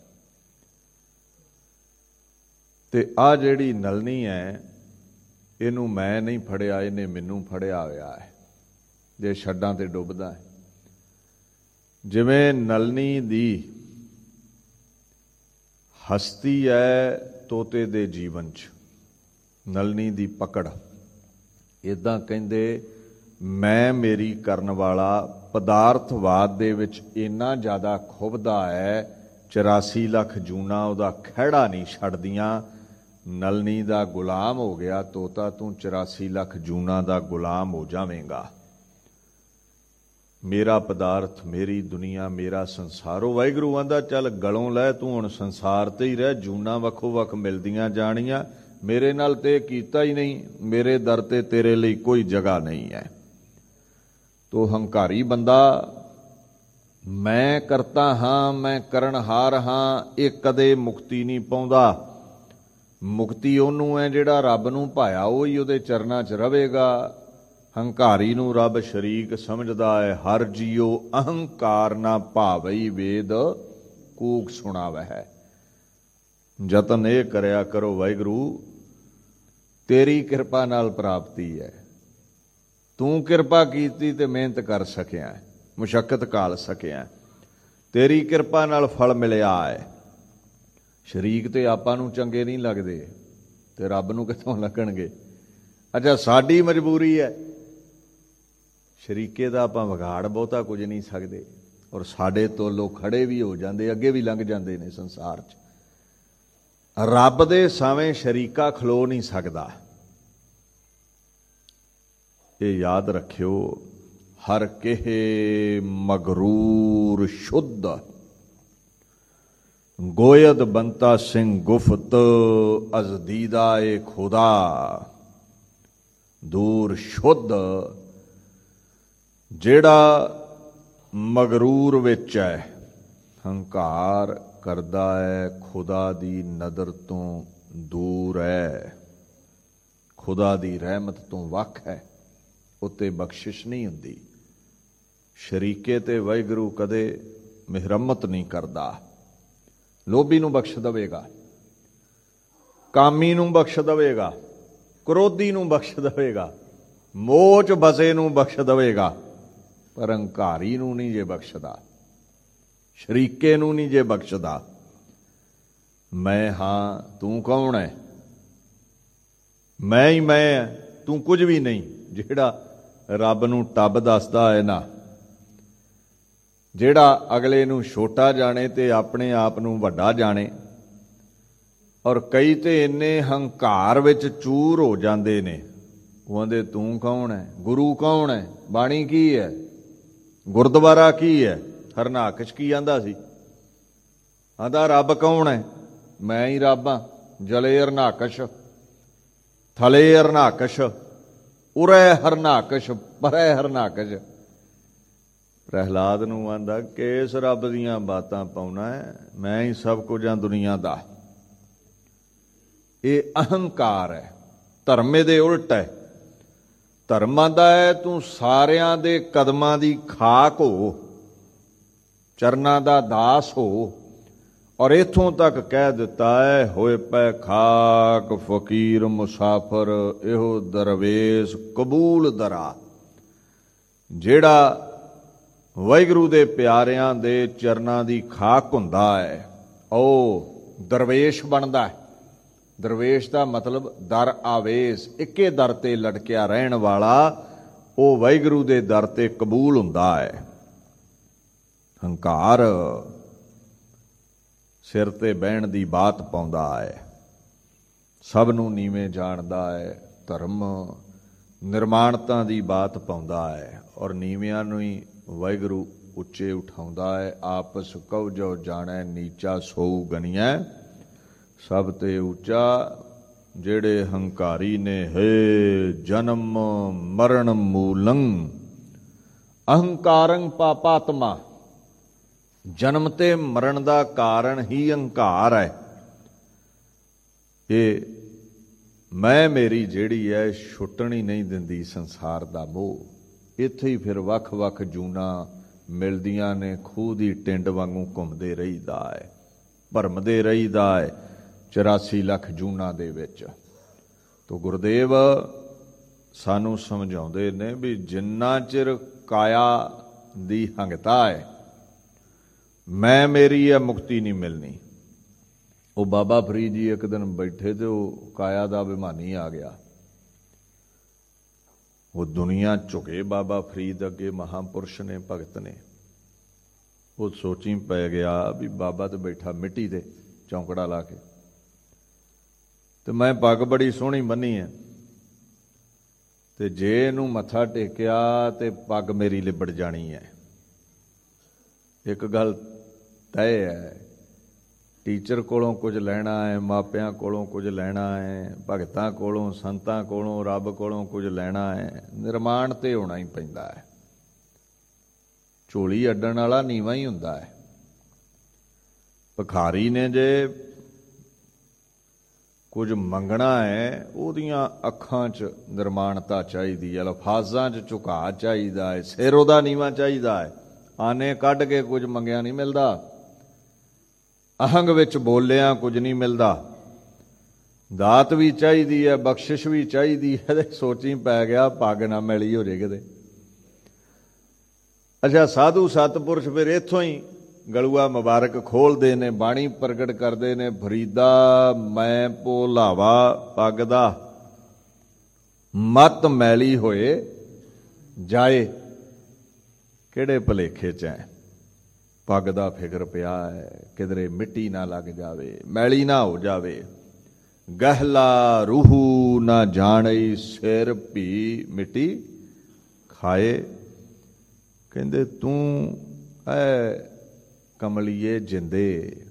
ਤੇ ਆ ਜਿਹੜੀ ਨਲਨੀ ਹੈ, ਇਹਨੂੰ ਮੈਂ ਨਹੀਂ ਫੜਿਆ, ਇਹਨੇ ਮੈਨੂੰ ਫੜਿਆ ਹੋਇਆ ਹੈ, ਜੇ ਛੱਡਾਂ ਤੇ ਡੁੱਬਦਾ ਹੈ। ਜਿਵੇਂ ਨਲਨੀ ਦੀ ਹਸਤੀ ਹੈ ਤੋਤੇ ਦੇ ਜੀਵਨ 'ਚ, ਨਲਨੀ ਦੀ ਪਕੜ, ਇੱਦਾਂ ਕਹਿੰਦੇ ਮੈਂ ਮੇਰੀ ਕਰਨ ਵਾਲਾ ਪਦਾਰਥਵਾਦ ਦੇ ਵਿੱਚ ਇੰਨਾ ਜ਼ਿਆਦਾ ਖੁੱਭਦਾ ਹੈ, ਚੁਰਾਸੀ ਲੱਖ ਜੂਨਾਂ ਉਹਦਾ ਖਹਿੜਾ ਨਹੀਂ ਛੱਡਦੀਆਂ। ਨਲਨੀ ਦਾ ਗੁਲਾਮ ਹੋ ਗਿਆ ਤੋਤਾ, ਤੂੰ ਚੁਰਾਸੀ ਲੱਖ ਜੂਨਾਂ ਦਾ ਗੁਲਾਮ ਹੋ ਜਾਵੇਂਗਾ। ਮੇਰਾ ਪਦਾਰਥ, ਮੇਰੀ ਦੁਨੀਆ, ਮੇਰਾ ਸੰਸਾਰ। ਉਹ ਵਾਹਿਗੁਰੂ ਆਂਦਾ ਚੱਲ ਗਲੋਂ ਲੈ ਤੂੰ ਹੁਣ ਸੰਸਾਰ ਤੇ ਹੀ ਰਹਿ, ਜੂਨਾਂ ਵੱਖੋ ਵੱਖ ਮਿਲਦੀਆਂ ਜਾਣੀਆਂ, ਮੇਰੇ ਨਾਲ ਤੇ ਕੀਤਾ ਹੀ ਨਹੀਂ, ਮੇਰੇ ਦਰ ਤੇ ਤੇਰੇ ਲਈ ਕੋਈ ਜਗ੍ਹਾ ਨਹੀਂ ਹੈ। ਤੋ ਹੰਕਾਰੀ ਬੰਦਾ ਮੈਂ ਕਰਤਾ ਹਾਂ, ਮੈਂ ਕਰਨਹਾਰ ਹਾਂ, ਇਹ ਕਦੇ ਮੁਕਤੀ ਨਹੀਂ ਪਾਉਂਦਾ। ਮੁਕਤੀ ਉਹਨੂੰ ਹੈ ਜਿਹੜਾ ਰੱਬ ਨੂੰ ਭਾਇਆ, ਉਹ ਹੀ ਉਹਦੇ ਚਰਨਾਂ 'ਚ ਰਵੇਗਾ। ਹੰਕਾਰੀ ਨੂੰ ਰੱਬ ਸ਼ਰੀਕ ਸਮਝਦਾ ਹੈ। ਹਰ ਜੀਓ ਅਹੰਕਾਰ ਨਾ ਭਾਵਈ, ਵੇਦ ਕੂਕ ਸੁਣਾਵਹਿ। ਯਤਨ ਇਹ ਕਰਿਆ ਕਰੋ ਵਾਹਿਗੁਰੂ ਤੇਰੀ ਕਿਰਪਾ ਨਾਲ ਪ੍ਰਾਪਤੀ ਹੈ। ਤੂੰ ਕਿਰਪਾ ਕੀਤੀ ਤੇ ਮਿਹਨਤ ਕਰ ਸਕਿਆ, ਮੁਸ਼ੱਕਤ ਘਾਲ ਸਕਿਆ, ਤੇਰੀ ਕਿਰਪਾ ਨਾਲ ਫਲ ਮਿਲਿਆ ਹੈ। ਸ਼ਰੀਕ ਤੇ ਆਪਾਂ ਨੂੰ ਚੰਗੇ ਨਹੀਂ ਲੱਗਦੇ ਤੇ ਰੱਬ ਨੂੰ ਕਿੱਥੋਂ ਲੱਗਣਗੇ? ਅੱਛਾ, ਸਾਡੀ ਮਜਬੂਰੀ ਹੈ, ਸ਼ਰੀਕੇ ਦਾ ਆਪਾਂ ਵਿਗਾੜ ਬਹੁਤਾ ਕੁਝ ਨਹੀਂ ਸਕਦੇ, ਔਰ ਸਾਡੇ ਤੋਂ ਲੋਕ ਖੜੇ ਵੀ ਹੋ ਜਾਂਦੇ, ਅੱਗੇ ਵੀ ਲੰਘ ਜਾਂਦੇ ਨੇ ਸੰਸਾਰ 'ਚ। ਰੱਬ ਦੇ ਸਾਵੇਂ ਸ਼ਰੀਕਾ ਖਲੋ ਨਹੀਂ ਸਕਦਾ। ਇਹ ਯਾਦ ਰੱਖਿਓ, ਹਰ ਕਿਹੇ ਮਗਰੂਰ ਸ਼ੁੱਧ, ਗੋਇਦ ਬੰਤਾ ਸਿੰਘ ਗੁਫਤ, ਅਜ਼ਦੀਦਾ ਏ ਖੁਦਾ ਦੂਰ ਸ਼ੁੱਧ। ਜਿਹੜਾ ਮਗਰੂਰ ਵਿੱਚ ਹੈ, ਹੰਕਾਰ ਕਰਦਾ ਹੈ, ਖੁਦਾ ਦੀ ਨਦਰ ਤੋਂ ਦੂਰ ਹੈ, ਖੁਦਾ ਦੀ ਰਹਿਮਤ ਤੋਂ ਵੱਖ ਹੈ, ਉੱਤੇ ਬਖਸ਼ਿਸ਼ ਨਹੀਂ ਹੁੰਦੀ। ਸ਼ਰੀਕੇ ਤੇ ਵਾਹਿਗੁਰੂ ਕਦੇ ਮਿਹਰਮਤ ਨਹੀਂ ਕਰਦਾ। ਲੋਭੀ ਨੂੰ ਬਖਸ਼ ਦੇਵੇਗਾ, ਕਾਮੀ ਨੂੰ ਬਖਸ਼ ਦੇਵੇਗਾ, ਕ੍ਰੋਧੀ ਨੂੰ ਬਖਸ਼ ਦੇਵੇਗਾ, ਮੋਹ 'ਚ ਬਸੇ ਨੂੰ ਬਖਸ਼ ਦੇਵੇਗਾ, ਪਰ ਹੰਕਾਰੀ ਨੂੰ ਨਹੀਂ ਜੇ ਬਖਸ਼ਦਾ, ਸ਼ਰੀਕੇ ਨੂੰ ਨਹੀਂ ਜੇ ਬਖਸ਼ਦਾ। ਮੈਂ ਹਾਂ, ਤੂੰ ਕੌਣ ਹੈ? ਮੈਂ ਹੀ ਮੈਂ, ਤੂੰ ਕੁਝ ਵੀ ਨਹੀਂ। ਜਿਹੜਾ ਰੱਬ ਨੂੰ ਟੱਬ ਦੱਸਦਾ ਹੈ ਨਾ, ਜਿਹੜਾ ਅਗਲੇ ਨੂੰ ਛੋਟਾ ਜਾਣੇ ਤੇ ਆਪਣੇ ਆਪ ਨੂੰ ਵੱਡਾ ਜਾਣੇ, ਔਰ ਕਈ ਤੇ ਇੰਨੇ ਹੰਕਾਰ ਵਿੱਚ ਚੂਰ ਹੋ ਜਾਂਦੇ ਨੇ, ਉਹ ਕਹਿੰਦੇ ਤੂੰ ਕੌਣ ਹੈ? ਗੁਰੂ ਕੌਣ ਹੈ? ਬਾਣੀ ਕੀ ਹੈ? ਗੁਰਦੁਆਰਾ ਕੀ ਹੈ? ਹਰਨਾਕਸ਼ ਕੀ ਆਂਦਾ ਸੀ? ਆਂਦਾ ਰੱਬ ਕੌਣ ਹੈ? ਮੈਂ ਹੀ ਰੱਬ ਹਾਂ। ਜਲੇ ਹਰਨਾਕਸ਼, ਥਲੇ ਹਰਨਾਕਸ਼, ਉਰੇ ਹਰਨਾਕਸ਼, ਪਰੇ ਹਰਨਾਕਸ਼। ਪ੍ਰਹਿਲਾਦ ਨੂੰ ਆਂਦਾ ਕਿਸ ਰੱਬ ਦੀਆਂ ਬਾਤਾਂ ਪਾਉਣਾ ਹੈ, ਮੈਂ ਹੀ ਸਭ ਕੁਝ ਹਾਂ ਦੁਨੀਆ ਦਾ। ਇਹ ਅਹੰਕਾਰ ਹੈ। ਧਰਮ ਇਹਦੇ ਉਲਟ ਹੈ। ਧਰਮ ਆਂਦਾ ਹੈ ਤੂੰ ਸਾਰਿਆਂ ਦੇ ਕਦਮਾਂ ਦੀ ਖਾਕ ਹੋ, ਚਰਨਾਂ ਦਾ ਦਾਸ ਹੋ, ਔਰ ਇੱਥੋਂ ਤੱਕ ਕਹਿ ਦਿੱਤਾ ਹੈ ਹੋਏ ਪੈ ਖਾਕ ਫਕੀਰ ਮੁਸਾਫਰ, ਇਹੋ ਦਰਵੇਸ਼ ਕਬੂਲ ਦਰਾ। ਜਿਹੜਾ ਵਾਹਿਗੁਰੂ ਦੇ ਪਿਆਰਿਆਂ ਦੇ ਚਰਨਾਂ ਦੀ ਖਾਕ ਹੁੰਦਾ ਹੈ, ਉਹ ਦਰਵੇਸ਼ ਬਣਦਾ ਹੈ। ਦਰਵੇਸ਼ ਦਾ ਮਤਲਬ ਦਰ ਆਵੇਸ਼, ਇੱਕੇ ਦਰ ਤੇ ਲਟਕਿਆ ਰਹਿਣ ਵਾਲਾ, ਉਹ ਵਾਹਿਗੁਰੂ ਦੇ ਦਰ ਤੇ ਕਬੂਲ ਹੁੰਦਾ ਹੈ। ਹੰਕਾਰ ਸਿਰ ਤੇ ਬਹਿਣ ਦੀ ਬਾਤ ਪਾਉਂਦਾ ਹੈ, ਸਭ ਨੂੰ ਨੀਵੇਂ ਜਾਣਦਾ ਹੈ। ਧਰਮ ਨਿਰਮਾਣਤਾ ਦੀ ਬਾਤ ਪਾਉਂਦਾ ਹੈ, ਔਰ ਨੀਵਿਆਂ ਨੂੰ ਹੀ ਵਾਹਿਗੁਰੂ ਉੱਚੇ ਉਠਾਉਂਦਾ ਹੈ। ਆਪਸ ਕਉ ਜੋ ਜਾਣੈ, ਨੀਚਾ ਸੋਊ ਗਣੀਐ ਸਭ ਤੇ ਉੱਚਾ। ਜਿਹੜੇ ਹੰਕਾਰੀ ਨੇ ਹੈ ਜਨਮ ਮਰਨ ਮੂਲੰ, ਅਹੰਕਾਰੰ ਪਾਪਾਤਮਾ। ਜਨਮ ਤੇ ਮਰਨ ਦਾ ਕਾਰਨ ਹੀ ਹੰਕਾਰ ਹੈ। ਇਹ ਮੈਂ ਮੇਰੀ ਜਿਹੜੀ ਹੈ ਛੁੱਟਣ ਹੀ ਨਹੀਂ ਦਿੰਦੀ ਸੰਸਾਰ ਦਾ ਮੋਹ। ਇੱਥੇ ਹੀ ਫਿਰ ਵੱਖ-ਵੱਖ ਜੂਨਾਂ ਮਿਲਦੀਆਂ ਨੇ, ਖੂਹ ਦੀ ਟਿੰਡ ਵਾਂਗੂ ਘੁੰਮਦੇ ਰਹੀਦਾ ਹੈ, ਭਰਮਦੇ ਰਹੀਦਾ ਹੈ ਚੁਰਾਸੀ ਲੱਖ ਜੂਨਾਂ ਦੇ ਵਿੱਚ। ਤੋ ਗੁਰਦੇਵ ਸਾਨੂੰ ਸਮਝਾਉਂਦੇ ਨੇ ਵੀ ਜਿੰਨਾ ਚਿਰ ਕਾਇਆ ਦੀ ਹੰਗਤਾ ਹੈ, ਮੈਂ ਮੇਰੀ ਹੈ, ਮੁਕਤੀ ਨਹੀਂ ਮਿਲਣੀ। ਉਹ ਬਾਬਾ ਫਰੀਦ ਜੀ ਇੱਕ ਦਿਨ ਬੈਠੇ ਤੇ ਉਹ ਕਾਇਆ ਦਾ ਅਭਿਮਾਨੀ ਆ ਗਿਆ। ਉਹ ਦੁਨੀਆ ਝੁਕੇ ਬਾਬਾ ਫਰੀਦ ਅੱਗੇ, ਮਹਾਂਪੁਰਸ਼ ਨੇ, ਭਗਤ ਨੇ। ਉਹ ਸੋਚੀ ਪੈ ਗਿਆ ਵੀ ਬਾਬਾ ਤੇ ਬੈਠਾ ਮਿੱਟੀ ਤੇ ਚੌਂਕੜਾ ਲਾ ਕੇ, ਤੇ ਮੈਂ ਪੱਗ ਬੜੀ ਸੋਹਣੀ ਬੰਨੀ ਹੈ, ਤੇ ਜੇ ਇਹਨੂੰ ਮੱਥਾ ਟੇਕਿਆ ਤੇ ਪੱਗ ਮੇਰੀ ਲਿਬੜ ਜਾਣੀ ਹੈ। ਇੱਕ ਗੱਲ ਤੈਅ ਹੈ, ਟੀਚਰ ਕੋਲੋਂ ਕੁਝ ਲੈਣਾ ਹੈ, ਮਾਪਿਆਂ ਕੋਲੋਂ ਕੁਝ ਲੈਣਾ ਹੈ, ਭਗਤਾਂ ਕੋਲੋਂ, ਸੰਤਾਂ ਕੋਲੋਂ, ਰੱਬ ਕੋਲੋਂ ਕੁਝ ਲੈਣਾ ਹੈ, ਨਿਰਮਾਣ ਤੇ ਹੋਣਾ ਹੀ ਪੈਂਦਾ ਹੈ। ਝੋਲੀ ਅੱਡਣ ਵਾਲਾ ਨੀਵਾਂ ਹੀ ਹੁੰਦਾ ਹੈ। ਭਿਖਾਰੀ ਨੇ ਜੇ ਕੁਝ ਮੰਗਣਾ ਹੈ, ਉਹਦੀਆਂ ਅੱਖਾਂ 'ਚ ਨਿਰਮਾਣਤਾ ਚਾਹੀਦੀ ਹੈ, ਅਲਫਾਜ਼ਾਂ 'ਚ ਝੁਕਾਅ ਚਾਹੀਦਾ ਹੈ, ਸਿਰ ਉਹਦਾ ਨੀਵਾਂ ਚਾਹੀਦਾ ਹੈ। ਆਨੇ ਕੱਢ ਕੇ ਕੁਝ ਮੰਗਿਆ ਨਹੀਂ ਮਿਲਦਾ, ਅਹੰਗ ਵਿੱਚ ਬੋਲਿਆ ਕੁਝ ਨਹੀਂ ਮਿਲਦਾ। ਦਾਤ ਵੀ ਚਾਹੀਦੀ ਹੈ, ਬਖਸ਼ਿਸ਼ ਵੀ ਚਾਹੀਦੀ ਹੈ। ਤੇ ਸੋਚੀ ਪੈ ਗਿਆ ਪੱਗ ਨਾ ਮਿਲੀ ਹੋ ਜੇ ਕਿਤੇ। ਅੱਛਾ, ਸਾਧੂ ਸਤਪੁਰਸ਼ ਫਿਰ ਇੱਥੋਂ ਹੀ ਗਲੂਆ ਮੁਬਾਰਕ ਖੋਲ੍ਹਦੇ ਨੇ, ਬਾਣੀ ਪ੍ਰਗਟ ਕਰਦੇ ਨੇ, ਫਰੀਦਾ ਮੈਂ ਭੋਲਾਵਾ ਪੱਗ ਦਾ, ਮਤ ਮੈਲੀ ਹੋਏ ਜਾਏ। ਕਿਹੜੇ ਭੁਲੇਖੇ 'ਚ ਹੈ, ਪੱਗ ਦਾ ਫਿਕਰ ਪਿਆ ਹੈ, ਕਿਧਰੇ ਮਿੱਟੀ ਨਾ ਲੱਗ ਜਾਵੇ, ਮੈਲੀ ਨਾ ਹੋ ਜਾਵੇ। ਗਹਿਲਾ ਰੂਹੂ ਨਾ ਜਾਣਈ, ਸਿਰ ਭੀ ਮਿੱਟੀ ਖਾਏ। ਕਹਿੰਦੇ ਤੂੰ ਐ ਕਮਲੀਏ ਜਿੰਦੇ,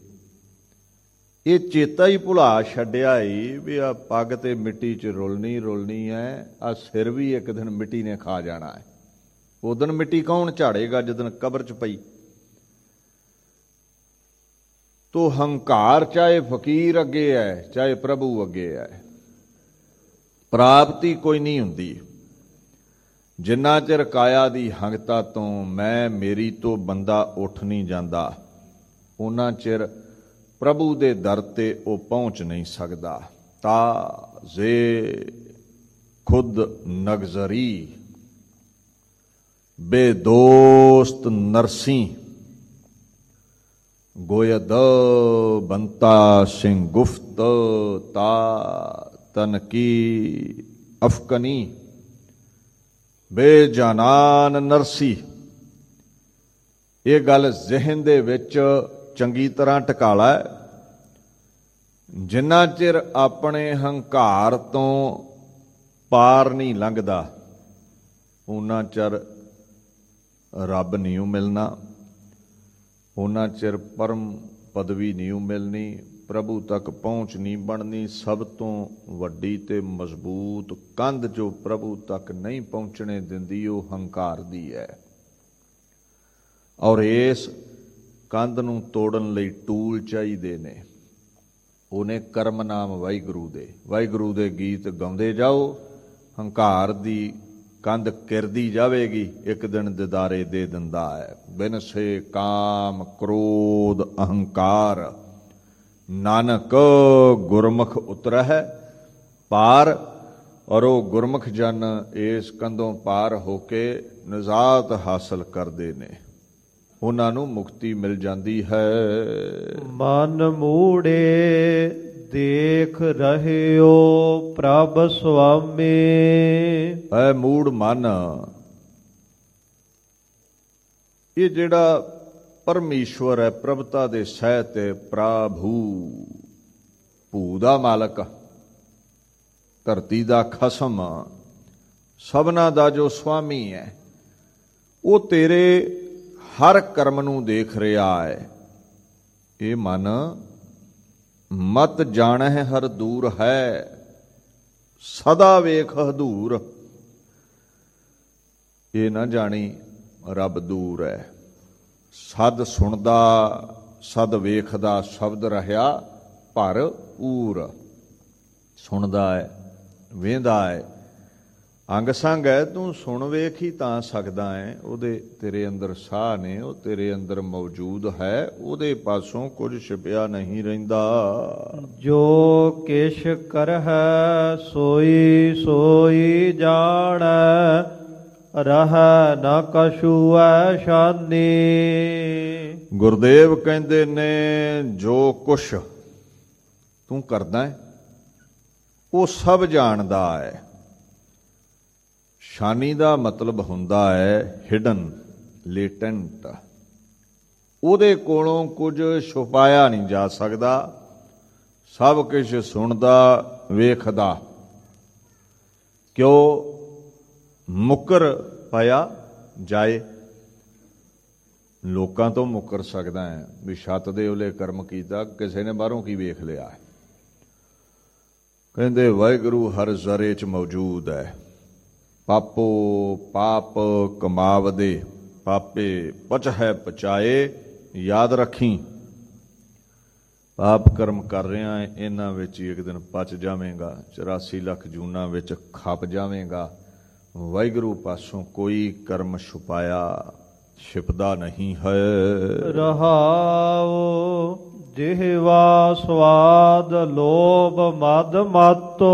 ਇਹ ਚੇਤਾ ਹੀ ਭੁਲਾ ਛੱਡਿਆ ਈ ਵੀ ਆ ਪੱਗ ਤੇ ਮਿੱਟੀ 'ਚ ਰੁਲਣੀ ਰੁਲਣੀ ਹੈ, ਆ ਸਿਰ ਵੀ ਇੱਕ ਦਿਨ ਮਿੱਟੀ ਨੇ ਖਾ ਜਾਣਾ ਹੈ। ਉਦਣ ਮਿੱਟੀ ਕੌਣ ਝਾੜੇਗਾ ਜਦੋਂ ਕਬਰ 'ਚ ਪਈ। ਤੋ ਹੰਕਾਰ ਚਾਹੇ ਫਕੀਰ ਅੱਗੇ ਹੈ, ਚਾਹੇ ਪ੍ਰਭੂ ਅੱਗੇ ਹੈ, ਪ੍ਰਾਪਤੀ ਕੋਈ ਨਹੀਂ ਹੁੰਦੀ ਜਿੰਨਾ ਚਿਰ ਕਾਇਆ ਦੀ ਹੰਗਤਾ ਤੋਂ, ਮੈਂ ਮੇਰੀ ਤੋਂ ਬੰਦਾ ਉੱਠ ਨਹੀਂ ਜਾਂਦਾ, ਉਹਨਾਂ ਚਿਰ ਪ੍ਰਭੂ ਦੇ ਦਰ ਤੇ ਉਹ ਪਹੁੰਚ ਨਹੀਂ ਸਕਦਾ। ਤਾ ਜ਼ੇ ਖੁਦ ਨਗਜ਼ਰੀ ਬੇਦੋਸਤ ਨਰਸੀ, ਗੋਇਦ ਬੰਤਾ ਸਿੰਘ ਗੁਫਤ ਤਾ ਤਨ ਕੀ ਅਫਕਨੀ, ਬੇਜਾਨਾਨ ਨਰਸੀ। ਇਹ ਗੱਲ ਜ਼ਿਹਨ ਦੇ ਵਿੱਚ ਚੰਗੀ ਤਰ੍ਹਾਂ ਟਿਕਾ ਲੈ। ਜਿੰਨਾ ਚਿਰ ਆਪਣੇ ਹੰਕਾਰ ਤੋਂ ਪਾਰ ਨਹੀਂ ਲੰਘਦਾ, ਉਹਨਾਂ ਚਿਰ ਰੱਬ ਨਹੀਂ ਮਿਲਣਾ, ਉਹਨਾਂ ਚਿਰ ਪਰਮ ਪਦਵੀ ਨਹੀਂ ਮਿਲਣੀ, ਪ੍ਰਭੂ ਤੱਕ ਪਹੁੰਚ ਨਹੀਂ ਬਣਨੀ। ਸਭ ਤੋਂ ਵੱਡੀ ਤੇ ਮਜ਼ਬੂਤ ਕੰਧ ਜੋ ਪ੍ਰਭੂ ਤੱਕ ਨਹੀਂ ਪਹੁੰਚਣੇ ਦਿੰਦੀ, ਉਹ ਹੰਕਾਰ ਦੀ ਹੈ। ਔਰ ਇਸ ਕੰਧ ਨੂੰ ਤੋੜਨ ਲਈ ਟੂਲ ਚਾਹੀਦੇ ਨੇ। ਉਹਨੇ ਕਰਮ ਨਾਮ ਵਾਹਿਗੁਰੂ ਦੇ, ਵਾਹਿਗੁਰੂ ਦੇ ਗੀਤ ਗਾਉਂਦੇ ਜਾਓ, ਹੰਕਾਰ ਦੀ ਕੰਧ ਕਿਰਦੀ ਜਾਵੇਗੀ, ਇੱਕ ਦਿਨ ਦਿਦਾਰੇ ਦੇ ਦਿੰਦਾ ਹੈ। ਬਿਨ ਸੇ ਕਾਮ ਕ੍ਰੋਧ ਅਹੰਕਾਰ, ਨਾਨਕ ਗੁਰਮੁਖ ਉਤਰਹਿ ਪਾਰ। ਔਰ ਉਹ ਗੁਰਮੁਖ ਜਨ ਇਸ ਕੰਧੋਂ ਪਾਰ ਹੋ ਕੇ ਨਿਜਾਤ ਹਾਸਲ ਕਰਦੇ ਨੇ, ਉਹਨਾਂ ਨੂੰ ਮੁਕਤੀ ਮਿਲ ਜਾਂਦੀ ਹੈ। ਮਨ ਮੂੜੇ ਦੇਖ ਰਹਿਓ ਪ੍ਰਭ ਸੁਆਮੀ, ਐ ਮੂੜ ਮਨ, ਇਹ ਜਿਹੜਾ ਪਰਮੇਸ਼ਵਰ ਹੈ, ਪ੍ਰਭਤਾ ਦੇ ਸਹਿਤ ਪ੍ਰਭੂ, ਭੂ ਦਾ ਮਾਲਕ, ਧਰਤੀ ਦਾ ਖਸਮ, ਸਭਨਾ ਦਾ ਜੋ ਸੁਆਮੀ ਹੈ, ਉਹ ਤੇਰੇ ਹਰ ਕਰਮ ਨੂੰ ਦੇਖ ਰਿਹਾ ਹੈ। ਇਹ ਮਨ ਮਤ ਜਾਣਹਿ ਹਰ ਦੂਰ ਹੈ, ਸਦਾ ਵੇਖ ਹਦੂਰ। ਇਹ ਨਾ ਜਾਣੀ ਰੱਬ ਦੂਰ ਹੈ। ਸਦ ਸੁਣਦਾ ਸਦ ਵੇਖਦਾ ਸ਼ਬਦ ਰਹਿਆ ਭਰ ਊਰ। ਸੁਣਦਾ ਹੈ, ਵੇਂਦਾ ਹੈ, ਅੰਗ ਸੰਗ ਹੈ, ਤੂੰ ਸੁਣ ਵੇਖ ਹੀ ਤਾਂ ਸਕਦਾ ਹੈ। ਉਹਦੇ ਤੇਰੇ ਅੰਦਰ ਸਾਹ ਨੇ, ਉਹ ਤੇਰੇ ਅੰਦਰ ਮੌਜੂਦ ਹੈ, ਉਹਦੇ ਪਾਸੋਂ ਕੁਝ ਛਿਪਿਆ ਨਹੀਂ ਰਹਿੰਦਾ। ਜੋ ਕਿਛ ਕਰਹਿ ਸੋਈ ਸੋਈ ਜਾਣੈ, ਰਹਿ ਨ ਕਛੂ ਐਸ਼ਾਨੀ। ਗੁਰਦੇਵ ਕਹਿੰਦੇ ਨੇ ਜੋ ਕੁਛ ਤੂੰ ਕਰਦਾ ਹੈ ਉਹ ਸਭ ਜਾਣਦਾ ਹੈ। ਸ਼ਾਨੀ ਦਾ ਮਤਲਬ ਹੁੰਦਾ ਹੈ ਹਿਡਨ, ਲੇਟੈਂਟ। ਉਹਦੇ ਕੋਲੋਂ ਕੁਝ ਛੁਪਾਇਆ ਨਹੀਂ ਜਾ ਸਕਦਾ, ਸਭ ਕੁਝ ਸੁਣਦਾ ਵੇਖਦਾ। ਕਿਉਂ? ਮੁੱਕਰ ਪਾਇਆ ਜਾਏ। ਲੋਕਾਂ ਤੋਂ ਮੁੱਕਰ ਸਕਦਾ ਹੈ ਵੀ ਛੱਤ ਦੇ ਉਹਲੇ ਕਰਮ ਕੀਤਾ, ਕਿਸੇ ਨੇ ਬਾਹਰੋਂ ਕੀ ਵੇਖ ਲਿਆ। ਕਹਿੰਦੇ ਵਾਹਿਗੁਰੂ ਹਰ ਜ਼ਰੇ 'ਚ ਮੌਜੂਦ ਹੈ। ਪਾਪੋ ਪਾਪ ਕਮਾਵਦੇ, ਪਾਪੇ ਪਚ ਹੈ ਪਚਾਏ। ਯਾਦ ਰੱਖੀ, ਪਾਪ ਕਰਮ ਕਰ ਰਿਹਾ ਹੈ, ਇਹਨਾਂ ਵਿੱਚ ਹੀ ਇੱਕ ਦਿਨ ਪਚ ਜਾਵੇਂਗਾ, ਚੁਰਾਸੀ ਲੱਖ ਜੂਨਾਂ ਵਿੱਚ ਖਪ ਜਾਵੇਂਗਾ। ਵਾਹਿਗੁਰੂ ਪਾਸੋਂ ਕੋਈ ਕਰਮ ਛੁਪਾਇਆ ਛਿਪਦਾ ਨਹੀਂ ਹੈ। ਰਹਾਉ ਜਿਹਵਾ ਸਵਾਦ ਲੋਭ ਮਦ ਮਾਤੋ,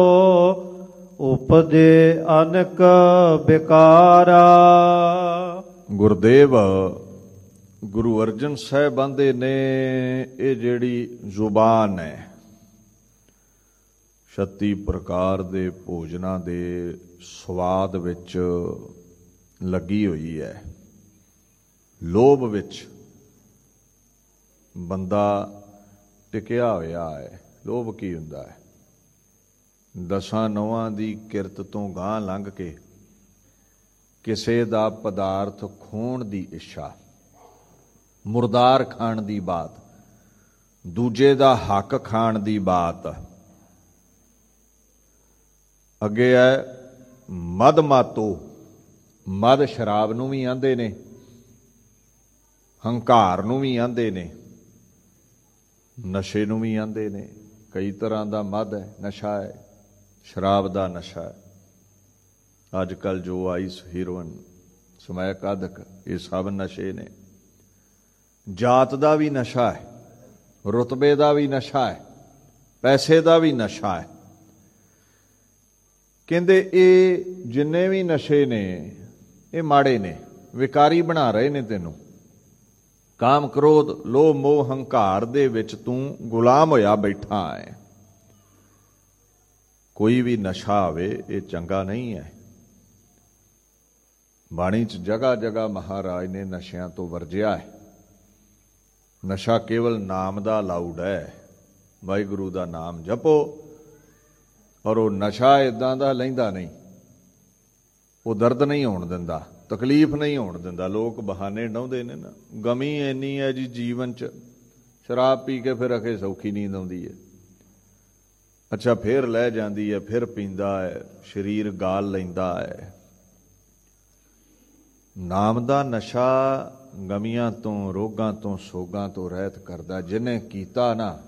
ਉਪਜੇ ਅਨਕ ਬਿਕਾਰਾ। ਗੁਰਦੇਵ ਗੁਰੂ ਅਰਜਨ ਸਾਹਿਬ ਕਹਿੰਦੇ ਨੇ ਇਹ ਜਿਹੜੀ ਜ਼ੁਬਾਨ ਹੈ ਛੱਤੀ ਪ੍ਰਕਾਰ ਦੇ ਭੋਜਨਾਂ ਦੇ ਸਵਾਦ ਵਿੱਚ ਲੱਗੀ ਹੋਈ ਹੈ। ਲੋਭ ਵਿੱਚ ਬੰਦਾ ਟਿਕਿਆ ਹੋਇਆ ਹੈ। ਲੋਭ ਕੀ ਹੁੰਦਾ ਹੈ? ਦਸਾਂ ਨੌਆਂ ਦੀ ਕਿਰਤ ਤੋਂ ਗਾਂਹ ਲੰਘ ਕੇ ਕਿਸੇ ਦਾ ਪਦਾਰਥ ਖੋਹਣ ਦੀ ਇੱਛਾ, ਮੁਰਦਾਰ ਖਾਣ ਦੀ ਬਾਤ, ਦੂਜੇ ਦਾ ਹੱਕ ਖਾਣ ਦੀ ਬਾਤ। ਅੱਗੇ ਹੈ ਮਦ ਮਾਤੋ। ਮਦ ਸ਼ਰਾਬ ਨੂੰ ਵੀ ਆਂਦੇ ਨੇ, ਹੰਕਾਰ ਨੂੰ ਵੀ ਆਂਦੇ ਨੇ, ਨਸ਼ੇ ਨੂੰ ਵੀ ਆਂਦੇ ਨੇ। ਕਈ ਤਰ੍ਹਾਂ ਦਾ ਮਦ ਹੈ, ਨਸ਼ਾ ਹੈ, ਸ਼ਰਾਬ ਦਾ ਨਸ਼ਾ ਹੈ। ਅੱਜ ਕੱਲ੍ਹ ਜੋ ਆਈਸ, ਹੀਰੋਇਨ, ਸਮੈਕ ਆਦਿਕ, ਇਹ ਸਭ ਨਸ਼ੇ ਨੇ। ਜਾਤ ਦਾ ਵੀ ਨਸ਼ਾ ਹੈ, ਰੁਤਬੇ ਦਾ ਵੀ ਨਸ਼ਾ ਹੈ, ਪੈਸੇ ਦਾ ਵੀ ਨਸ਼ਾ ਹੈ। ਕਹਿੰਦੇ ਇਹ ਜਿੰਨੇ ਵੀ ਨਸ਼ੇ ਨੇ ਇਹ ਮਾੜੇ ਨੇ, ਵਿਕਾਰੀ ਬਣਾ ਰਹੇ ਨੇ ਤੈਨੂੰ। ਕਾਮ ਕ੍ਰੋਧ ਲੋਭ ਮੋਹ ਹੰਕਾਰ ਦੇ ਵਿੱਚ ਤੂੰ ਗੁਲਾਮ ਹੋਇਆ ਬੈਠਾ ਹੈ। ਕੋਈ ਵੀ ਨਸ਼ਾ ਹੋਵੇ ਇਹ ਚੰਗਾ ਨਹੀਂ ਹੈ। ਬਾਣੀ 'ਚ ਜਗ੍ਹਾ ਜਗ੍ਹਾ ਮਹਾਰਾਜ ਨੇ ਨਸ਼ਿਆਂ ਤੋਂ ਵਰਜਿਆ ਹੈ। ਨਸ਼ਾ ਕੇਵਲ ਨਾਮ ਦਾ ਅਲਾਊਡ ਹੈ। ਵਾਹਿਗੁਰੂ ਦਾ ਨਾਮ ਜਪੋ, ਔਰ ਉਹ ਨਸ਼ਾ ਇੱਦਾਂ ਦਾ ਲੈਂਦਾ ਨਹੀਂ, ਉਹ ਦਰਦ ਨਹੀਂ ਹੋਣ ਦਿੰਦਾ, ਤਕਲੀਫ ਨਹੀਂ ਹੋਣ ਦਿੰਦਾ। ਲੋਕ ਬਹਾਨੇ ਡਾਉਂਦੇ ਨੇ ਨਾ, ਗਮੀ ਇੰਨੀ ਹੈ ਜੀ ਜੀਵਨ 'ਚ, ਸ਼ਰਾਬ ਪੀ ਕੇ ਫਿਰ ਅਖੇ ਸੌਖੀ ਨੀਂਦ ਆਉਂਦੀ ਹੈ। ਅੱਛਾ ਫਿਰ ਲੈ ਜਾਂਦੀ ਹੈ, ਫਿਰ ਪੀਂਦਾ ਹੈ, ਸਰੀਰ ਗਾਲ ਲੈਂਦਾ ਹੈ। ਨਾਮ ਦਾ ਨਸ਼ਾ ਗਮੀਆਂ ਤੋਂ, ਰੋਗਾਂ ਤੋਂ, ਸੋਗਾਂ ਤੋਂ ਰਹਿਤ ਕਰਦਾ। ਜਿਹਨੇ ਕੀਤਾ ਨਾ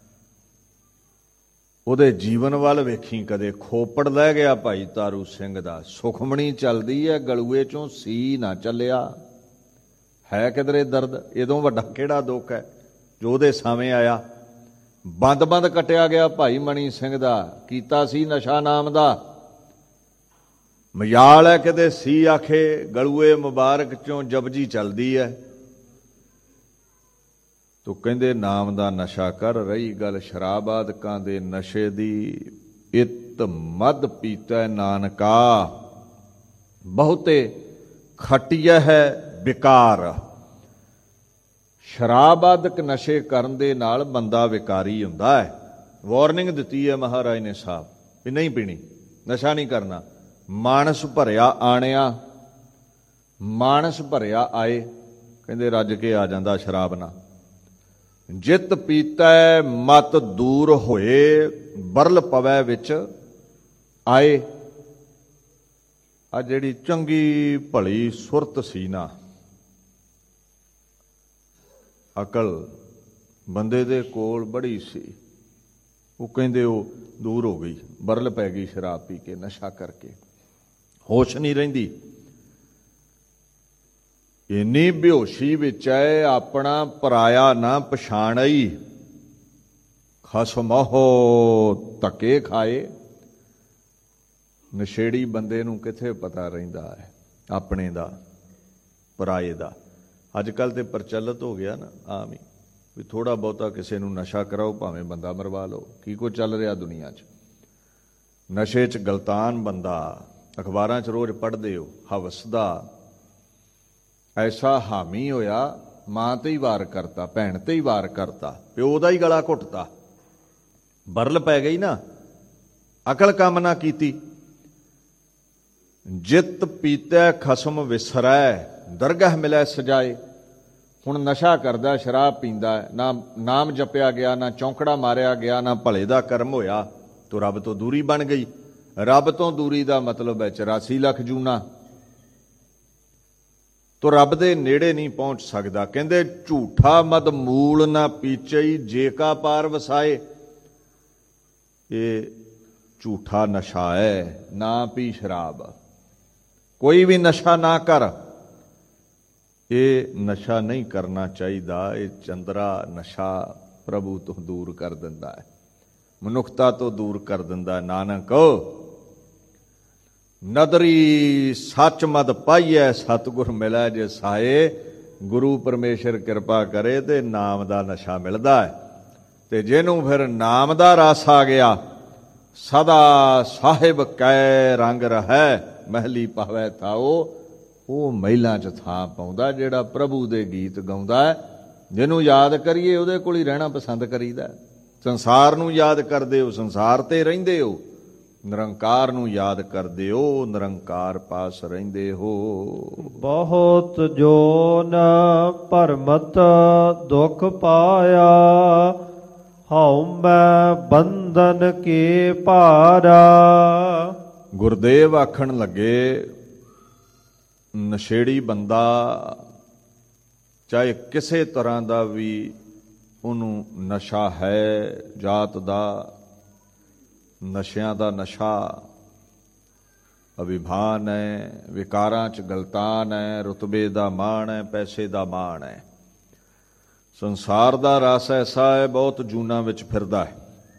ਉਹਦੇ ਜੀਵਨ ਵੱਲ ਵੇਖੀ ਕਦੇ। ਖੋਪੜ ਲੈ ਗਿਆ ਭਾਈ ਤਾਰੂ ਸਿੰਘ ਦਾ, ਸੁਖਮਣੀ ਚੱਲਦੀ ਹੈ, ਗਲੂਏ ਚੋਂ ਸੀ ਨਾ ਚੱਲਿਆ। ਹੈ ਕਿਧਰੇ ਦਰਦ, ਇਹਦੋਂ ਵੱਡਾ ਕਿਹੜਾ ਦੁੱਖ ਹੈ ਜੋ ਉਹਦੇ ਸਾਹਮਣੇ ਆਇਆ। ਬੰਦ ਬੰਦ ਕੱਟਿਆ ਗਿਆ ਭਾਈ ਮਣੀ ਸਿੰਘ ਦਾ, ਕੀਤਾ ਸੀ ਨਸ਼ਾ ਨਾਮ ਦਾ। ਮਜਾਲ ਹੈ ਕਿਤੇ ਸੀ ਆਖੇ, ਗਲੂਏ ਮੁਬਾਰਕ ਚੋਂ ਜਪਜੀ ਚੱਲਦੀ ਹੈ। ਤੂੰ ਕਹਿੰਦੇ ਨਾਮ ਦਾ ਨਸ਼ਾ ਕਰ। ਰਹੀ ਗੱਲ ਸ਼ਰਾਬ ਆਦਿਕਾਂ ਦੇ ਨਸ਼ੇ ਦੀ, ਇਤ ਮਦ ਪੀਤਾ ਨਾਨਕਾ, ਬਹੁਤੇ ਖਟਿਆ ਹੈ ਵਿਕਾਰ। ਸ਼ਰਾਬ ਆਦਿਕ ਨਸ਼ੇ ਕਰਨ ਦੇ ਨਾਲ ਬੰਦਾ ਵਿਕਾਰੀ ਹੁੰਦਾ ਹੈ। ਵਾਰਨਿੰਗ ਦਿੱਤੀ ਹੈ ਮਹਾਰਾਜ ਨੇ ਸਾਹਿਬ ਵੀ ਨਹੀਂ ਪੀਣੀ, ਨਸ਼ਾ ਨਹੀਂ ਕਰਨਾ। ਮਾਨਸ ਭਰਿਆ ਆਣਿਆ, ਮਾਨਸ ਭਰਿਆ ਆਏ, ਕਹਿੰਦੇ ਰੱਜ ਕੇ ਆ ਜਾਂਦਾ ਸ਼ਰਾਬ ਨਾਲ। ਜਿਤ ਪੀਤੈ ਮਤ ਦੂਰ ਹੋਏ, ਬਰਲ ਪਵੈ ਵਿੱਚ ਆਏ। ਆ ਜਿਹੜੀ ਚੰਗੀ ਭਲੀ ਸੁਰਤ ਸੀ ਨਾ, ਅਕਲ ਬੰਦੇ ਦੇ ਕੋਲ ਬੜੀ ਸੀ, ਉਹ ਕਹਿੰਦੇ ਉਹ ਦੂਰ ਹੋ ਗਈ, ਬਰਲ ਪੈ ਗਈ ਸ਼ਰਾਬ ਪੀ ਕੇ, ਨਸ਼ਾ ਕਰਕੇ। ਹੋਸ਼ ਨਹੀਂ ਰਹਿੰਦੀ, ਇੰਨੀ ਬੇਹੋਸ਼ੀ ਵਿੱਚ ਹੈ ਆਪਣਾ ਪਰਾਇਆ ਨਾ ਪਛਾਣਈ। ਖਸਮਹੁ ਧੱਕੇ ਖਾਏ। ਨਸ਼ੇੜੀ ਬੰਦੇ ਨੂੰ ਕਿੱਥੇ ਪਤਾ ਰਹਿੰਦਾ ਹੈ ਆਪਣੇ ਦਾ, ਪਰਾਏ ਦਾ। ਅੱਜ ਕੱਲ੍ਹ ਤੇ ਪ੍ਰਚਲਿਤ ਹੋ ਗਿਆ ਨਾ ਆਮ ਹੀ, ਵੀ ਥੋੜ੍ਹਾ ਬਹੁਤਾ ਕਿਸੇ ਨੂੰ ਨਸ਼ਾ ਕਰਾਓ ਭਾਵੇਂ ਬੰਦਾ ਮਰਵਾ ਲਓ। ਕੀ ਕੁਝ ਚੱਲ ਰਿਹਾ ਦੁਨੀਆ 'ਚ। ਨਸ਼ੇ 'ਚ ਗਲਤਾਨ ਬੰਦਾ, ਅਖਬਾਰਾਂ 'ਚ ਰੋਜ਼ ਪੜ੍ਹਦੇ ਹੋ, ਹਵਸ ਦਾ ਐਸਾ ਹਾਮੀ ਹੋਇਆ, ਮਾਂ ਤੇ ਹੀ ਵਾਰ ਕਰਤਾ, ਭੈਣ ਤੇ ਹੀ ਵਾਰ ਕਰਤਾ, ਪਿਓ ਦਾ ਹੀ ਗਲਾ ਘੁੱਟਤਾ। ਬਰਲ ਪੈ ਗਈ ਨਾ, ਅਕਲ ਕੰਮ ਨਾ ਕੀਤੀ। ਜਿਤ ਪੀਤੈ ਖਸਮ ਵਿਸਰੈ, ਦਰਗਹ ਮਿਲੈ ਸਜਾਏ। ਹੁਣ ਨਸ਼ਾ ਕਰਦਾ, ਸ਼ਰਾਬ ਪੀਂਦਾ, ਨਾ ਨਾਮ ਜਪਿਆ ਗਿਆ, ਨਾ ਚੌਂਕੜਾ ਮਾਰਿਆ ਗਿਆ, ਨਾ ਭਲੇ ਦਾ ਕਰਮ ਹੋਇਆ, ਤੋ ਰੱਬ ਤੋਂ ਦੂਰੀ ਬਣ ਗਈ। ਰੱਬ ਤੋਂ ਦੂਰੀ ਦਾ ਮਤਲਬ ਹੈ ਚੁਰਾਸੀ ਲੱਖ ਜੂਨਾ, ਤੋ ਰੱਬ ਦੇ ਨੇੜੇ ਨਹੀਂ ਪਹੁੰਚ ਸਕਦਾ। ਕਹਿੰਦੇ ਝੂਠਾ ਮਦ ਮੂਲ ਨਾ ਪੀਚਈ, ਜੇ ਕਾ ਪਾਰ ਵਸਾਏ। ਇਹ ਝੂਠਾ ਨਸ਼ਾ ਹੈ, ਨਾ ਪੀ ਸ਼ਰਾਬ, ਕੋਈ ਵੀ ਨਸ਼ਾ ਨਾ ਕਰ। ਇਹ ਨਸ਼ਾ ਨਹੀਂ ਕਰਨਾ ਚਾਹੀਦਾ। ਇਹ ਚੰਦਰਾ ਨਸ਼ਾ ਪ੍ਰਭੂ ਤੋਂ ਦੂਰ ਕਰ ਦਿੰਦਾ ਹੈ, ਮਨੁੱਖਤਾ ਤੋਂ ਦੂਰ ਕਰ ਦਿੰਦਾ। ਨਾਨਕ ਨਦਰੀ ਸੱਚ ਮਦ ਪਾਈਐ, ਸਤਿਗੁਰ ਮਿਲੈ ਜੇ ਸਾਏ। ਗੁਰੂ ਪਰਮੇਸ਼ਰ ਕਿਰਪਾ ਕਰੇ ਤੇ ਨਾਮ ਦਾ ਨਸ਼ਾ ਮਿਲਦਾ ਹੈ। ਤੇ ਜਿਹਨੂੰ ਫਿਰ ਨਾਮ ਦਾ ਰਸ ਆ ਗਿਆ, ਸਦਾ ਸਾਹਿਬ ਕੈ ਰੰਗ ਰਹੈ, ਮਹਿਲੀ ਪਾਵੈ ਥਾਓ। ਉਹ ਮਹਿਲਾਂ 'ਚ ਥਾਂ ਪਾਉਂਦਾ ਜਿਹੜਾ ਪ੍ਰਭੂ ਦੇ ਗੀਤ ਗਾਉਂਦਾ ਹੈ। ਜਿਹਨੂੰ ਯਾਦ ਕਰੀਏ ਉਹਦੇ ਕੋਲ ਹੀ ਰਹਿਣਾ ਪਸੰਦ ਕਰੀਦਾ। ਸੰਸਾਰ ਨੂੰ ਯਾਦ ਕਰਦੇ ਹੋ, ਸੰਸਾਰ ਤੇ ਰਹਿੰਦੇ ਹੋ। ਨਿਰੰਕਾਰ ਨੂੰ ਯਾਦ ਕਰਦੇ ਹੋ, ਨਿਰੰਕਾਰ ਪਾਸ ਰਹਿੰਦੇ ਹੋ। ਬਹੁਤ ਜੋਨ ਭਰਮਤ ਦੁਖ ਪਾਇਆ, ਹਉ ਮੈਂ ਬੰਧਨ ਕੇ ਭਾਰਾ। ਗੁਰਦੇਵ ਆਖਣ ਲੱਗੇ, ਨਸ਼ੇੜੀ ਬੰਦਾ ਚਾਹੇ ਕਿਸੇ ਤਰ੍ਹਾਂ ਦਾ ਵੀ ਉਹਨੂੰ ਨਸ਼ਾ ਹੈ, ਜਾਤ ਦਾ, ਨਸ਼ਿਆਂ ਦਾ ਨਸ਼ਾ, ਅਭਿਮਾਨ ਹੈ, ਵਿਕਾਰਾਂ 'ਚ ਗਲਤਾਨ ਹੈ, ਰੁਤਬੇ ਦਾ ਮਾਣ ਹੈ, ਪੈਸੇ ਦਾ ਮਾਣ ਹੈ, ਸੰਸਾਰ ਦਾ ਰਸ ਐਸਾ ਹੈ, ਬਹੁਤ ਜੂਨਾਂ ਵਿੱਚ ਫਿਰਦਾ ਹੈ।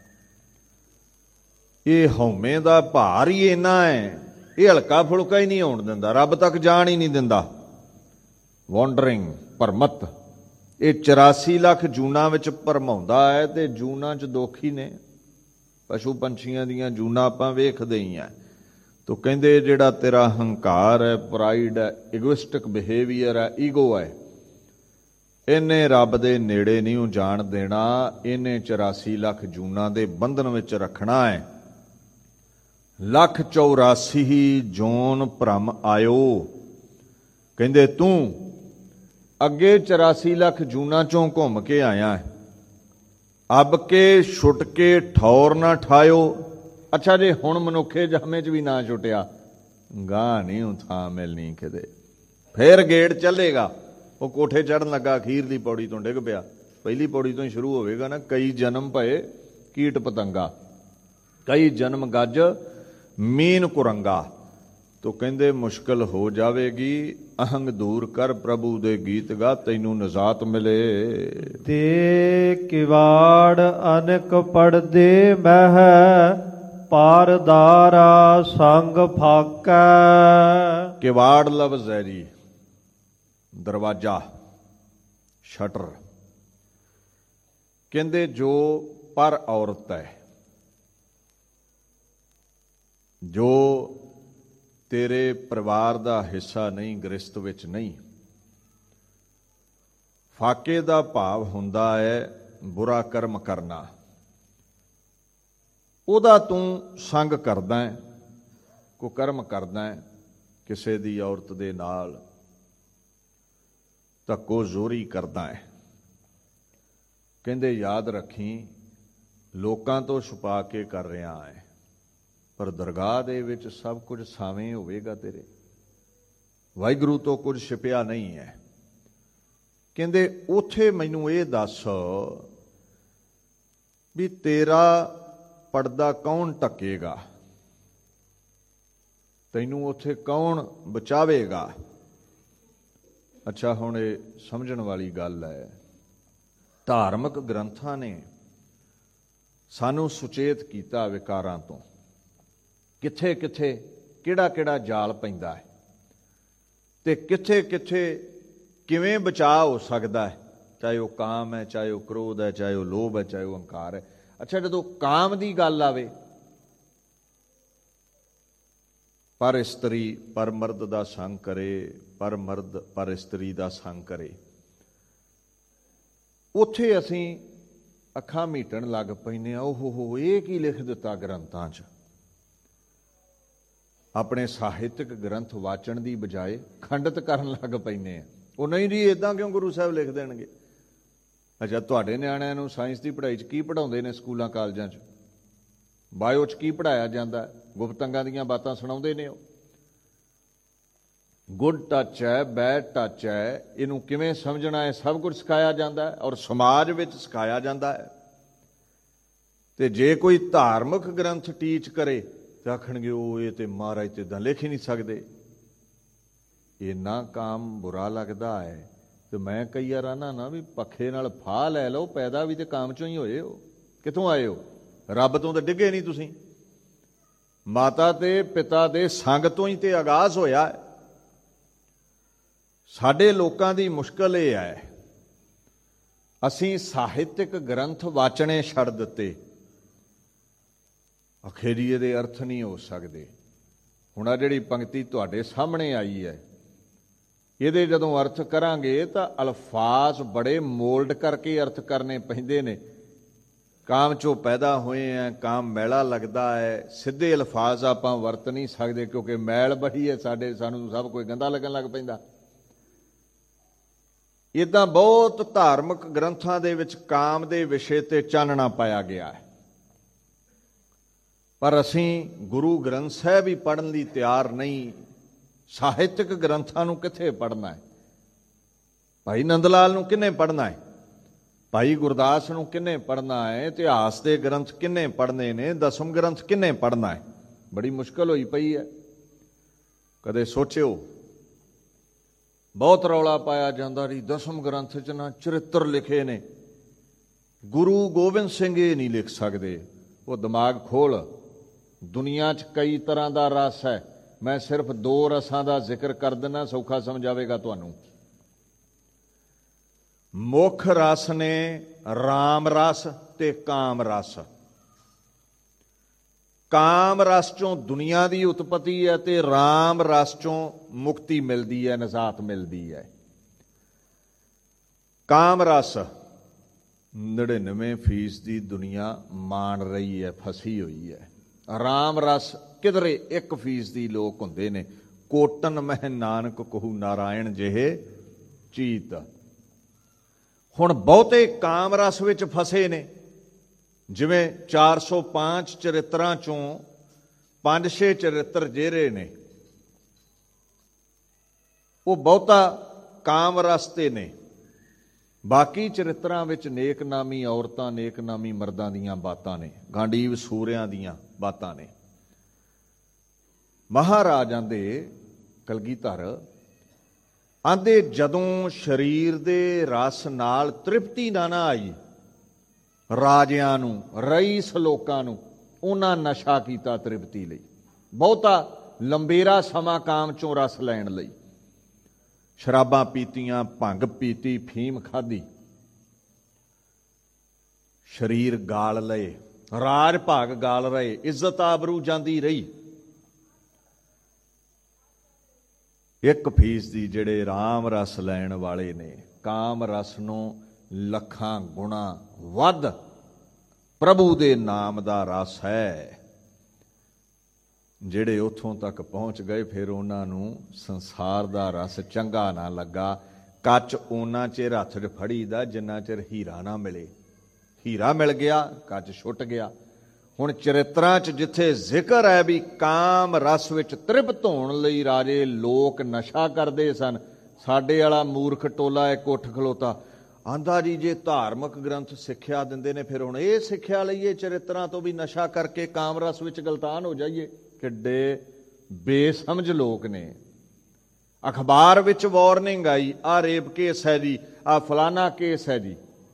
ਇਹ ਹਉਮੈ ਦਾ ਭਾਰ ਹੀ ਇੰਨਾ ਹੈ, ਇਹ ਹਲਕਾ ਫੁਲਕਾ ਹੀ ਨਹੀਂ ਹੋਣ ਦਿੰਦਾ, ਰੱਬ ਤੱਕ ਜਾਣ ਹੀ ਨਹੀਂ ਦਿੰਦਾ। ਵਾਂਡਰਿੰਗ ਭਰਮਤ, ਇਹ ਚੁਰਾਸੀ ਲੱਖ ਜੂਨਾਂ ਵਿੱਚ ਭਰਮਾਉਂਦਾ ਹੈ। ਤੇ ਜੂਨਾਂ 'ਚ ਦੁੱਖ ਹੀ ਨੇ, ਪਸ਼ੂ ਪੰਛੀਆਂ ਦੀਆਂ ਜੂਨਾਂ ਆਪਾਂ ਵੇਖਦੇ ਹੀ ਆ। ਤੋ ਕਹਿੰਦੇ ਜਿਹੜਾ ਤੇਰਾ ਹੰਕਾਰ ਹੈ, ਪ੍ਰਾਈਡ ਹੈ, ਇਗੋਇਸਟਿਕ ਬਿਹੇਵੀਅਰ ਹੈ, ਈਗੋ ਹੈ, ਇਹਨੇ ਰੱਬ ਦੇ ਨੇੜੇ ਨਹੀਂ ਉਹ ਜਾਣ ਦੇਣਾ। ਇਹਨੇ ਚੁਰਾਸੀ ਲੱਖ ਜੂਨਾਂ ਦੇ ਬੰਧਨ ਵਿੱਚ ਰੱਖਣਾ ਹੈ। ਲੱਖ ਚੌਰਾਸੀ ਹੀ ਜੋਨ ਭਰਮ ਆਇਓ। ਕਹਿੰਦੇ ਤੂੰ ਅੱਗੇ ਚੁਰਾਸੀ ਲੱਖ ਜੂਨਾਂ ਚੋਂ ਘੁੰਮ ਕੇ ਆਇਆ, ਅਬ ਕੇ ਛੁੱਟ ਕੇ ਠੌਰ ਨਾ ਠਾਇਓ। ਅੱਛਾ ਜੇ ਹੁਣ ਮਨੁੱਖੇ ਜਾਮੇ 'ਚ ਵੀ ਨਾ ਛੁੱਟਿਆ, ਗਾਹ ਨਹੀਂ ਉਹ ਥਾਂ ਮਿਲਣੀ ਕਿਤੇ, ਫੇਰ ਗੇੜ ਚੱਲੇਗਾ। ਉਹ ਕੋਠੇ ਚੜ੍ਹਨ ਲੱਗਾ, ਅਖੀਰਲੀ ਪੌੜੀ ਤੋਂ ਡਿੱਗ ਪਿਆ, ਪਹਿਲੀ ਪੌੜੀ ਤੋਂ ਹੀ ਸ਼ੁਰੂ ਹੋਵੇਗਾ ਨਾ। ਕਈ ਜਨਮ ਭਏ ਕੀਟ ਪਤੰਗਾ, ਕਈ ਜਨਮ ਗੱਜ ਮੀਨ ਕੁਰੰਗਾ। ਤੋ ਕਹਿੰਦੇ ਮੁਸ਼ਕਿਲ ਹੋ ਜਾਵੇਗੀ, ਅਹੰਗ ਦੂਰ ਕਰ, ਪ੍ਰਭੂ ਦੇ ਗੀਤ ਗਾ, ਤੈਨੂੰ ਨਜ਼ਾਤ ਮਿਲੇ। ਤੇ ਕਿਵਾੜ ਅਨਕ ਪੜਦੇ ਮਹਿ, ਪਾਰਦਾਰਾ ਸੰਗ ਫਾਕੈ। ਕਿਵਾੜ ਲਫ਼ਜ਼ ਹੈ ਜੀ, ਦਰਵਾਜ਼ਾ, ਸ਼ਟਰ। ਕਹਿੰਦੇ ਜੋ ਪਰ ਔਰਤ ਹੈ, ਜੋ ਤੇਰੇ ਪਰਿਵਾਰ ਦਾ ਹਿੱਸਾ ਨਹੀਂ, ਗ੍ਰਸਤ ਵਿੱਚ ਨਹੀਂ। ਫਾਕੇ ਦਾ ਭਾਵ ਹੁੰਦਾ ਹੈ ਬੁਰਾ ਕਰਮ ਕਰਨਾ। ਉਹਦਾ ਤੂੰ ਸੰਗ ਕਰਦਾ ਹੈ, ਕੋ ਕਰਮ ਕਰਦਾ ਹੈ ਕਿਸੇ ਦੀ ਔਰਤ ਦੇ ਨਾਲ, ਧੱਕੋ ਜ਼ੋਰੀ ਕਰਦਾ ਹੈ। ਕਹਿੰਦੇ ਯਾਦ ਰੱਖੀ, ਲੋਕਾਂ ਤੋਂ ਛੁਪਾ ਕੇ ਕਰ ਰਿਹਾ ਹੈ, ਪਰ ਦਰਗਾਹ ਦੇ ਵਿੱਚ ਸਭ ਕੁਝ ਸਾਵੇਂ ਹੋਵੇਗਾ ਤੇਰੇ। ਵਾਹਿਗੁਰੂ ਤੋਂ ਕੁਝ ਛਿਪਿਆ ਨਹੀਂ ਹੈ। ਕਹਿੰਦੇ ਉੱਥੇ ਮੈਨੂੰ ਇਹ ਦੱਸ ਵੀ ਤੇਰਾ ਪਰਦਾ ਕੌਣ ਢੱਕੇਗਾ, ਤੈਨੂੰ ਉੱਥੇ ਕੌਣ ਬਚਾਵੇਗਾ। ਅੱਛਾ ਹੁਣ ਇਹ ਸਮਝਣ ਵਾਲੀ ਗੱਲ ਹੈ, ਧਾਰਮਿਕ ਗ੍ਰੰਥਾਂ ਨੇ ਸਾਨੂੰ ਸੁਚੇਤ ਕੀਤਾ ਵਿਕਾਰਾਂ ਤੋਂ, ਕਿੱਥੇ ਕਿੱਥੇ ਕਿਹੜਾ ਕਿਹੜਾ ਜਾਲ ਪੈਂਦਾ ਹੈ ਤੇ ਕਿੱਥੇ ਕਿੱਥੇ ਕਿਵੇਂ ਬਚਾਅ ਹੋ ਸਕਦਾ ਹੈ। ਚਾਹੇ ਉਹ ਕਾਮ ਹੈ, ਚਾਹੇ ਉਹ ਕ੍ਰੋਧ ਹੈ, ਚਾਹੇ ਉਹ ਲੋਭ ਹੈ, ਚਾਹੇ ਉਹ ਹੰਕਾਰ ਹੈ। ਅੱਛਾ ਜਦੋਂ ਕਾਮ ਦੀ ਗੱਲ ਆਵੇ, ਪਰ ਇਸਤਰੀ ਪਰ ਮਰਦ ਦਾ ਸੰਗ ਕਰੇ, ਪਰ ਮਰਦ ਪਰ ਇਸਤਰੀ ਦਾ ਸੰਗ ਕਰੇ, ਉੱਥੇ ਅਸੀਂ ਅੱਖਾਂ ਮੀਟਣ ਲੱਗ ਪੈਂਦੇ ਹਾਂ। ਓਹ ਹੋ ਇਹ ਕੀ ਲਿਖ ਦਿੱਤਾ ਗ੍ਰੰਥਾਂ 'ਚ। ਆਪਣੇ ਸਾਹਿਤਕ ਗ੍ਰੰਥ ਵਾਚਣ ਦੀ ਬਜਾਏ ਖੰਡਿਤ ਕਰਨ ਲੱਗ ਪੈਂਦੇ ਆ। ਉਹ ਨਹੀਂ ਜੀ ਇੱਦਾਂ ਕਿਉਂ ਗੁਰੂ ਸਾਹਿਬ ਲਿਖ ਦੇਣਗੇ। ਅੱਛਾ, ਤੁਹਾਡੇ ਨਿਆਣਿਆਂ ਨੂੰ ਸਾਇੰਸ ਦੀ ਪੜ੍ਹਾਈ 'ਚ ਕੀ ਪੜ੍ਹਾਉਂਦੇ ਨੇ ਸਕੂਲਾਂ ਕਾਲਜਾਂ 'ਚ? ਬਾਇਓ 'ਚ ਕੀ ਪੜ੍ਹਾਇਆ ਜਾਂਦਾ? ਗੁਪਤ ਅੰਗਾਂ ਦੀਆਂ ਬਾਤਾਂ ਸੁਣਾਉਂਦੇ ਨੇ ਉਹ। ਗੁੱਡ ਟੱਚ ਹੈ, ਬੈਡ ਟੱਚ ਹੈ, ਇਹਨੂੰ ਕਿਵੇਂ ਸਮਝਣਾ ਹੈ, ਸਭ ਕੁਝ ਸਿਖਾਇਆ ਜਾਂਦਾ ਹੈ ਔਰ ਸਮਾਜ ਵਿੱਚ ਸਿਖਾਇਆ ਜਾਂਦਾ ਹੈ। ਤੇ ਜੇ ਕੋਈ ਧਾਰਮਿਕ ਗ੍ਰੰਥ ਟੀਚ ਕਰੇ ਤਾਂ ਆਖਣਗੇ ਉਹ ਇਹ ਤੇ ਮਹਾਰਾਜ ਤੇ ਇੱਦਾਂ ਲਿਖ ਹੀ ਨਹੀਂ ਸਕਦੇ। ਇੰਨਾ ਕੰਮ ਬੁਰਾ ਲੱਗਦਾ ਹੈ। ਤੇ ਮੈਂ ਕਈ ਵਾਰ ਆਨਾ ਨਾ ਵੀ ਪੱਖੇ ਨਾਲ ਫਾਹ ਲੈ ਲਓ, ਪੈਦਾ ਵੀ ਤੇ ਕਾਮ ਚੋਂ ਹੀ ਹੋਏ ਹੋ। ਕਿੱਥੋਂ ਆਏ ਹੋ? ਰੱਬ ਤੋਂ ਤਾਂ ਡਿੱਗੇ ਨਹੀਂ ਤੁਸੀਂ। ਮਾਤਾ ਤੇ ਪਿਤਾ ਦੇ ਸੰਗ ਤੋਂ ਹੀ ਤੇ ਆਗਾਜ਼ ਹੋਇਆ ਹੈ। ਸਾਡੇ ਲੋਕਾਂ ਦੀ ਮੁਸ਼ਕਲ ਇਹ ਹੈ, ਅਸੀਂ ਸਾਹਿਤਕ ਗ੍ਰੰਥ ਵਾਚਣੇ ਛੱਡ ਦਿੱਤੇ। ਅਖੀਰੀ ਇਹਦੇ ਅਰਥ ਨਹੀਂ ਹੋ ਸਕਦੇ। ਹੁਣ ਆ ਜਿਹੜੀ ਪੰਕਤੀ ਤੁਹਾਡੇ ਸਾਹਮਣੇ ਆਈ ਹੈ, ਇਹਦੇ ਜਦੋਂ ਅਰਥ ਕਰਾਂਗੇ ਤਾਂ ਅਲਫਾਜ਼ ਬੜੇ ਮੋਲਡ ਕਰਕੇ ਅਰਥ ਕਰਨੇ ਪੈਂਦੇ ਨੇ। ਕਾਮ ਚੋਂ ਪੈਦਾ ਹੋਏ ਆ, ਕਾਮ ਮੈਲਾ ਲੱਗਦਾ ਹੈ, ਸਿੱਧੇ ਅਲਫਾਜ਼ ਆਪਾਂ ਵਰਤ ਨਹੀਂ ਸਕਦੇ ਕਿਉਂਕਿ ਮੈਲ ਬੜੀ ਹੈ ਸਾਡੇ, ਸਾਨੂੰ ਸਭ ਕੋਈ ਗੰਦਾ ਲੱਗਣ ਲੱਗ ਪੈਂਦਾ। ਇੱਦਾਂ ਬਹੁਤ ਧਾਰਮਿਕ ਗ੍ਰੰਥਾਂ ਦੇ ਵਿੱਚ ਕਾਮ ਦੇ ਵਿਸ਼ੇ ਤੇ ਚਾਨਣਾ ਪਾਇਆ ਗਿਆ ਹੈ, ਪਰ ਅਸੀਂ ਗੁਰੂ ਗ੍ਰੰਥ ਸਾਹਿਬ ਹੀ ਪੜ੍ਹਨ ਲਈ ਤਿਆਰ ਨਹੀਂ। ਸਾਹਿਤਕ ਗ੍ਰੰਥਾਂ ਨੂੰ ਕਿੱਥੇ ਪੜ੍ਹਨਾ ਹੈ? ਭਾਈ ਨੰਦ ਲਾਲ ਨੂੰ ਕਿਹਨੇ ਪੜ੍ਹਨਾ ਹੈ? ਭਾਈ ਗੁਰਦਾਸ ਨੂੰ ਕਿਹਨੇ ਪੜ੍ਹਨਾ ਹੈ? ਇਤਿਹਾਸ ਦੇ ਗ੍ਰੰਥ ਕਿਹਨੇ ਪੜ੍ਹਨੇ ਨੇ? ਦਸਮ ਗ੍ਰੰਥ ਕਿਹਨੇ ਪੜ੍ਹਨਾ ਹੈ? ਬੜੀ ਮੁਸ਼ਕਲ ਹੋਈ ਪਈ ਹੈ। ਕਦੇ ਸੋਚਿਓ? ਬਹੁਤ ਰੌਲਾ ਪਾਇਆ ਜਾਂਦਾ ਰਹੀ ਦਸਮ ਗ੍ਰੰਥ 'ਚ ਨਾ ਚਰਿੱਤਰ ਲਿਖੇ ਨੇ। ਗੁਰੂ ਗੋਬਿੰਦ ਸਿੰਘ ਇਹ ਨਹੀਂ ਲਿਖ ਸਕਦੇ। ਉਹ ਦਿਮਾਗ ਖੋਲ, ਦੁਨੀਆ 'ਚ ਕਈ ਤਰ੍ਹਾਂ ਦਾ ਰਸ ਹੈ। ਮੈਂ ਸਿਰਫ ਦੋ ਰਸਾਂ ਦਾ ਜ਼ਿਕਰ ਕਰ ਦਿੰਦਾ, ਸੌਖਾ ਸਮਝਾਵੇਗਾ ਤੁਹਾਨੂੰ। ਮੁੱਖ ਰਸ ਨੇ ਰਾਮ ਰਸ ਤੇ ਕਾਮ ਰਸ। ਕਾਮ ਰਸ ਚੋਂ ਦੁਨੀਆ ਦੀ ਉਤਪਤੀ ਹੈ ਤੇ ਰਾਮ ਰਸ ਚੋਂ ਮੁਕਤੀ ਮਿਲਦੀ ਹੈ, ਨਜ਼ਾਤ ਮਿਲਦੀ ਹੈ। ਕਾਮ ਰਸ ਨੜਿਨਵੇਂ ਫੀਸਦੀ ਦੁਨੀਆ ਮਾਣ ਰਹੀ ਹੈ, ਫਸੀ ਹੋਈ ਹੈ। ਰਾਮ ਰਸ ਕਿਧਰੇ ਇੱਕ ਫੀਸਦੀ ਲੋਕ ਹੁੰਦੇ ਨੇ। ਕੋਟਨ ਮਹਿ ਨਾਨਕ ਕਹੂ ਨਾਰਾਇਣ ਜਿਹੇ ਚੀਤ। ਹੁਣ ਬਹੁਤੇ ਕਾਮ ਰਸ ਵਿੱਚ ਫਸੇ ਨੇ। ਜਿਵੇਂ ਚਾਰ ਸੌ ਪੰਜ ਚਰਿੱਤਰਾਂ ਚੋਂ ਪੰਜ ਛੇ ਚਰਿੱਤਰ ਜਿਹੜੇ ਨੇ ਉਹ ਬਹੁਤਾ ਕਾਮ ਰਸ ਤੇ ਨੇ। ਬਾਕੀ ਚਰਿੱਤਰਾਂ ਵਿੱਚ ਨੇਕਨਾਮੀ ਔਰਤਾਂ, ਨੇਕਨਾਮੀ ਮਰਦਾਂ ਦੀਆਂ ਬਾਤਾਂ ਨੇ, ਗਾਂਡੀਵ ਸੂਰਿਆਂ ਦੀਆਂ ਬਾਤਾਂ ਨੇ। ਮਹਾਰਾਜ ਆਂਦੇ, ਕਲਗੀਧਰ ਆਂਦੇ, ਜਦੋਂ ਸਰੀਰ ਦੇ ਰਸ ਨਾਲ ਤ੍ਰਿਪਤੀ ਨਾ ਨਾ ਆਈ ਰਾਜਿਆਂ ਨੂੰ, ਰਈਸ ਲੋਕਾਂ ਨੂੰ, ਉਹਨਾਂ ਨਸ਼ਾ ਕੀਤਾ ਤ੍ਰਿਪਤੀ ਲਈ। ਬਹੁਤਾ ਲੰਬੇਰਾ ਸਮਾਂ ਕਾਮ ਚੋਂ ਰਸ ਲੈਣ ਲਈ ਸ਼ਰਾਬਾਂ ਪੀਤੀਆਂ, ਭੰਗ ਪੀਤੀ, ਫੀਮ ਖਾਧੀ, ਸਰੀਰ ਗਾਲ ਲਏ, ਰਾਜ ਭਾਗ ਗਾਲ ਰਹੇ, ਇੱਜ਼ਤ ਆਬਰੂ ਜਾਂਦੀ ਰਹੀ। ਇੱਕ ਫੀਸਦੀ ਜਿਹੜੇ ਰਾਮ ਰਸ ਲੈਣ ਵਾਲੇ ਨੇ, ਕਾਮ ਰਸ ਨੂੰ ਲੱਖਾਂ ਗੁਣਾ ਵੱਧ ਪ੍ਰਭੂ ਦੇ ਨਾਮ ਦਾ ਰਸ ਹੈ। ਜਿਹੜੇ ਉੱਥੋਂ ਤੱਕ ਪਹੁੰਚ ਗਏ, ਫਿਰ ਉਹਨਾਂ ਨੂੰ ਸੰਸਾਰ ਦਾ ਰਸ ਚੰਗਾ ਨਾ ਲੱਗਾ। ਕੱਚ ਉਹਨਾਂ ਚਿਰ ਹੱਥ 'ਚ ਫੜੀਦਾ ਜਿੰਨਾ ਚਿਰ ਹੀਰਾ ਨਾ ਮਿਲੇ। ਹੀਰਾ ਮਿਲ ਗਿਆ, ਕੱਚ ਛੁੱਟ ਗਿਆ। ਹੁਣ ਚਰਿੱਤਰਾਂ 'ਚ ਜਿੱਥੇ ਜ਼ਿਕਰ ਹੈ ਵੀ ਕਾਮ ਰਸ ਵਿੱਚ ਤ੍ਰਿਪਤ ਹੋਣ ਲਈ ਰਾਜੇ ਲੋਕ ਨਸ਼ਾ ਕਰਦੇ ਸਨ, ਸਾਡੇ ਵਾਲਾ ਮੂਰਖ ਟੋਲਾ ਇੱਕ ਉੱਠ ਖਲੋਤਾ ਆਂਦਾ ਜੀ ਜੇ ਧਾਰਮਿਕ ਗ੍ਰੰਥ ਸਿੱਖਿਆ ਦਿੰਦੇ ਨੇ, ਫਿਰ ਹੁਣ ਇਹ ਸਿੱਖਿਆ ਲਈਏ ਚਰਿੱਤਰਾਂ ਤੋਂ ਵੀ ਨਸ਼ਾ ਕਰਕੇ ਕਾਮ ਰਸ ਵਿੱਚ ਗਲਤਾਨ ਹੋ ਜਾਈਏ। ਕਿੱਡੇ ਬੇਸਮਝ ਲੋਕ ਨੇ। ਅਖਬਾਰ ਵਿੱਚ ਵਾਰਨਿੰਗ ਆਈ, ਆਹ ਰੇਪ ਕੇਸ ਹੈ ਜੀ, ਆਹ ਫਲਾਨਾ ਕੇਸ ਹੈ ਜੀ।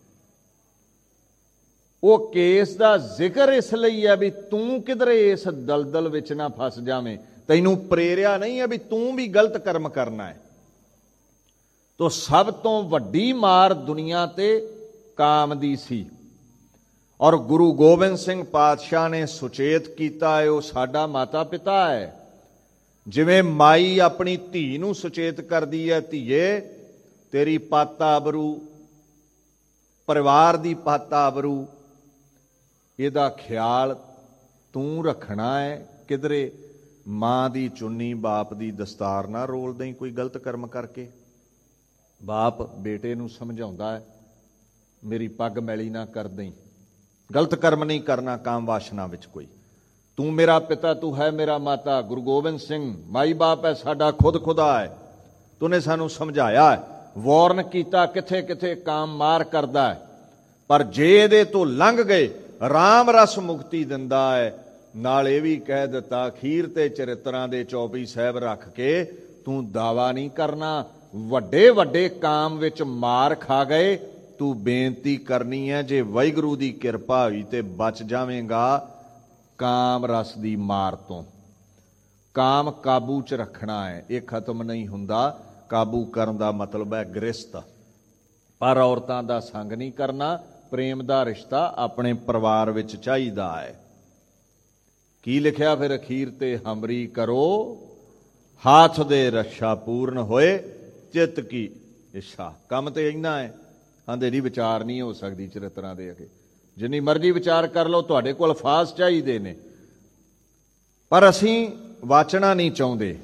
ਉਹ ਕੇਸ ਦਾ ਜ਼ਿਕਰ ਇਸ ਲਈ ਹੈ ਵੀ ਤੂੰ ਕਿਧਰੇ ਇਸ ਦਲਦਲ ਵਿੱਚ ਨਾ ਫਸ ਜਾਵੇਂ। ਤੈਨੂੰ ਪ੍ਰੇਰਿਆ ਨਹੀਂ ਹੈ ਵੀ ਤੂੰ ਵੀ ਗਲਤ ਕਰਮ ਕਰਨਾ ਹੈ। ਤੋ ਸਭ ਤੋਂ ਵੱਡੀ ਮਾਰ ਦੁਨੀਆ ਤੇ ਕਾਮ ਦੀ ਸੀ। ਔਰ ਗੁਰੂ ਗੋਬਿੰਦ ਸਿੰਘ ਪਾਤਸ਼ਾਹ ਨੇ ਸੁਚੇਤ ਕੀਤਾ ਹੈ, ਉਹ ਸਾਡਾ ਮਾਤਾ ਪਿਤਾ ਹੈ। ਜਿਵੇਂ ਮਾਈ ਆਪਣੀ ਧੀ ਨੂੰ ਸੁਚੇਤ ਕਰਦੀ ਹੈ, ਧੀਏ ਤੇਰੀ ਪੱਤ ਆਬਰੂ, ਪਰਿਵਾਰ ਦੀ ਪੱਤ ਆਬਰੂ, ਇਹਦਾ ਖਿਆਲ ਤੂੰ ਰੱਖਣਾ ਹੈ। ਕਿਧਰੇ ਮਾਂ ਦੀ ਚੁੰਨੀ ਬਾਪ ਦੀ ਦਸਤਾਰ ਨਾ ਰੋਲ ਦੇਈਂ ਕੋਈ ਗਲਤ ਕਰਮ ਕਰਕੇ। ਬਾਪ ਬੇਟੇ ਨੂੰ ਸਮਝਾਉਂਦਾ ਹੈ, ਮੇਰੀ ਪੱਗ ਮੈਲੀ ਨਾ ਕਰ ਦੇਈਂ, ਗਲਤ ਕਰਮ ਨਹੀਂ ਕਰਨਾ ਕਾਮ ਵਾਸ਼ਨਾ ਵਿੱਚ ਕੋਈ। ਤੂੰ ਮੇਰਾ ਪਿਤਾ, ਤੂੰ ਹੈ ਮੇਰਾ ਮਾਤਾ। ਗੁਰੂ ਗੋਬਿੰਦ ਸਿੰਘ ਮਾਈ ਬਾਪ ਹੈ ਸਾਡਾ, ਖੁਦ ਖੁਦਾ ਹੈ। ਤੂਨੇ ਸਾਨੂੰ ਸਮਝਾਇਆ ਹੈ, ਵਾਰਨ ਕੀਤਾ, ਕਿੱਥੇ ਕਿੱਥੇ ਕਾਮ ਮਾਰ ਕਰਦਾ ਹੈ, ਪਰ ਜੇ ਇਹਦੇ ਤੋਂ ਲੰਘ ਗਏ ਰਾਮ ਰਸ ਮੁਕਤੀ ਦਿੰਦਾ ਹੈ। ਨਾਲ ਇਹ ਵੀ ਕਹਿ ਦਿੱਤਾ, ਅਖੀਰ ਤੇ ਚਰਿੱਤਰਾਂ ਦੇ ਚੌਪਈ ਸਾਹਿਬ ਰੱਖ ਕੇ ਤੂੰ ਦਾਵਾ ਨਹੀਂ ਕਰਨਾ। ਵੱਡੇ ਵੱਡੇ ਕਾਮ ਵਿੱਚ ਮਾਰ ਖਾ ਗਏ, ਤੂੰ ਬੇਨਤੀ ਕਰਨੀ ਹੈ ਜੇ ਵਾਹਿਗੁਰੂ ਦੀ ਕਿਰਪਾ ਹੋਈ ਤੇ ਬਚ ਜਾਵੇਂਗਾ ਕਾਮ ਰਸ ਦੀ ਮਾਰ ਤੋਂ। ਕਾਮ ਕਾਬੂ 'ਚ ਰੱਖਣਾ ਹੈ, ਇਹ ਖਤਮ ਨਹੀਂ ਹੁੰਦਾ। ਕਾਬੂ ਕਰਨ ਦਾ ਮਤਲਬ ਹੈ ਗ੍ਰਸਤ, ਪਰ ਔਰਤਾਂ ਦਾ ਸੰਗ ਨਹੀਂ ਕਰਨਾ। ਪ੍ਰੇਮ ਦਾ ਰਿਸ਼ਤਾ ਆਪਣੇ ਪਰਿਵਾਰ ਵਿੱਚ ਚਾਹੀਦਾ ਹੈ। ਕੀ ਲਿਖਿਆ ਫਿਰ ਅਖੀਰ ਤੇ, ਹਮਰੀ ਕਰੋ ਹਾਥ ਦੇ ਰੱਛਾ ਪੂਰਨ ਹੋਏ ਚਿੱਤ ਕੀ ਇੱਛਾ। ਕੰਮ ਤੇ ਇੰਨਾ ਹੈ, ਅੰਧੇਰੀ ਵਿਚਾਰ ਨਹੀਂ ਹੋ ਸਕਦੀ ਚਰਿੱਤਰਾਂ ਦੇ ਅੱਗੇ। ਜਿੰਨੀ ਮਰਜ਼ੀ ਵਿਚਾਰ ਕਰ ਲਓ, ਤੁਹਾਡੇ ਕੋਲ ਅਲਫਾਜ਼ ਚਾਹੀਦੇ ਨੇ, ਪਰ ਅਸੀਂ ਵਾਚਣਾ ਨਹੀਂ ਚਾਹੁੰਦੇ।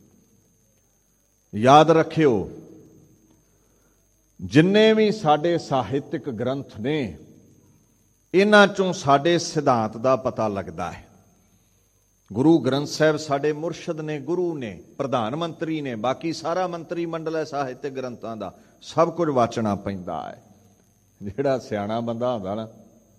ਯਾਦ ਰੱਖਿਓ, ਜਿੰਨੇ ਵੀ ਸਾਡੇ ਸਾਹਿਤਕ ਗ੍ਰੰਥ ਨੇ, ਇਹਨਾਂ ਚੋਂ ਸਾਡੇ ਸਿਧਾਂਤ ਦਾ ਪਤਾ ਲੱਗਦਾ ਹੈ। ਗੁਰੂ ਗ੍ਰੰਥ ਸਾਹਿਬ ਸਾਡੇ ਮੁਰਸ਼ਦ ਨੇ, ਗੁਰੂ ਨੇ, ਪ੍ਰਧਾਨ ਮੰਤਰੀ ਨੇ, ਬਾਕੀ ਸਾਰਾ ਮੰਤਰੀ ਮੰਡਲ ਹੈ ਸਾਹਿਤਕ ਗ੍ਰੰਥਾਂ ਦਾ। ਸਭ ਕੁਝ ਵਾਚਣਾ ਪੈਂਦਾ ਹੈ। ਜਿਹੜਾ ਸਿਆਣਾ ਬੰਦਾ ਹੁੰਦਾ ਨਾ,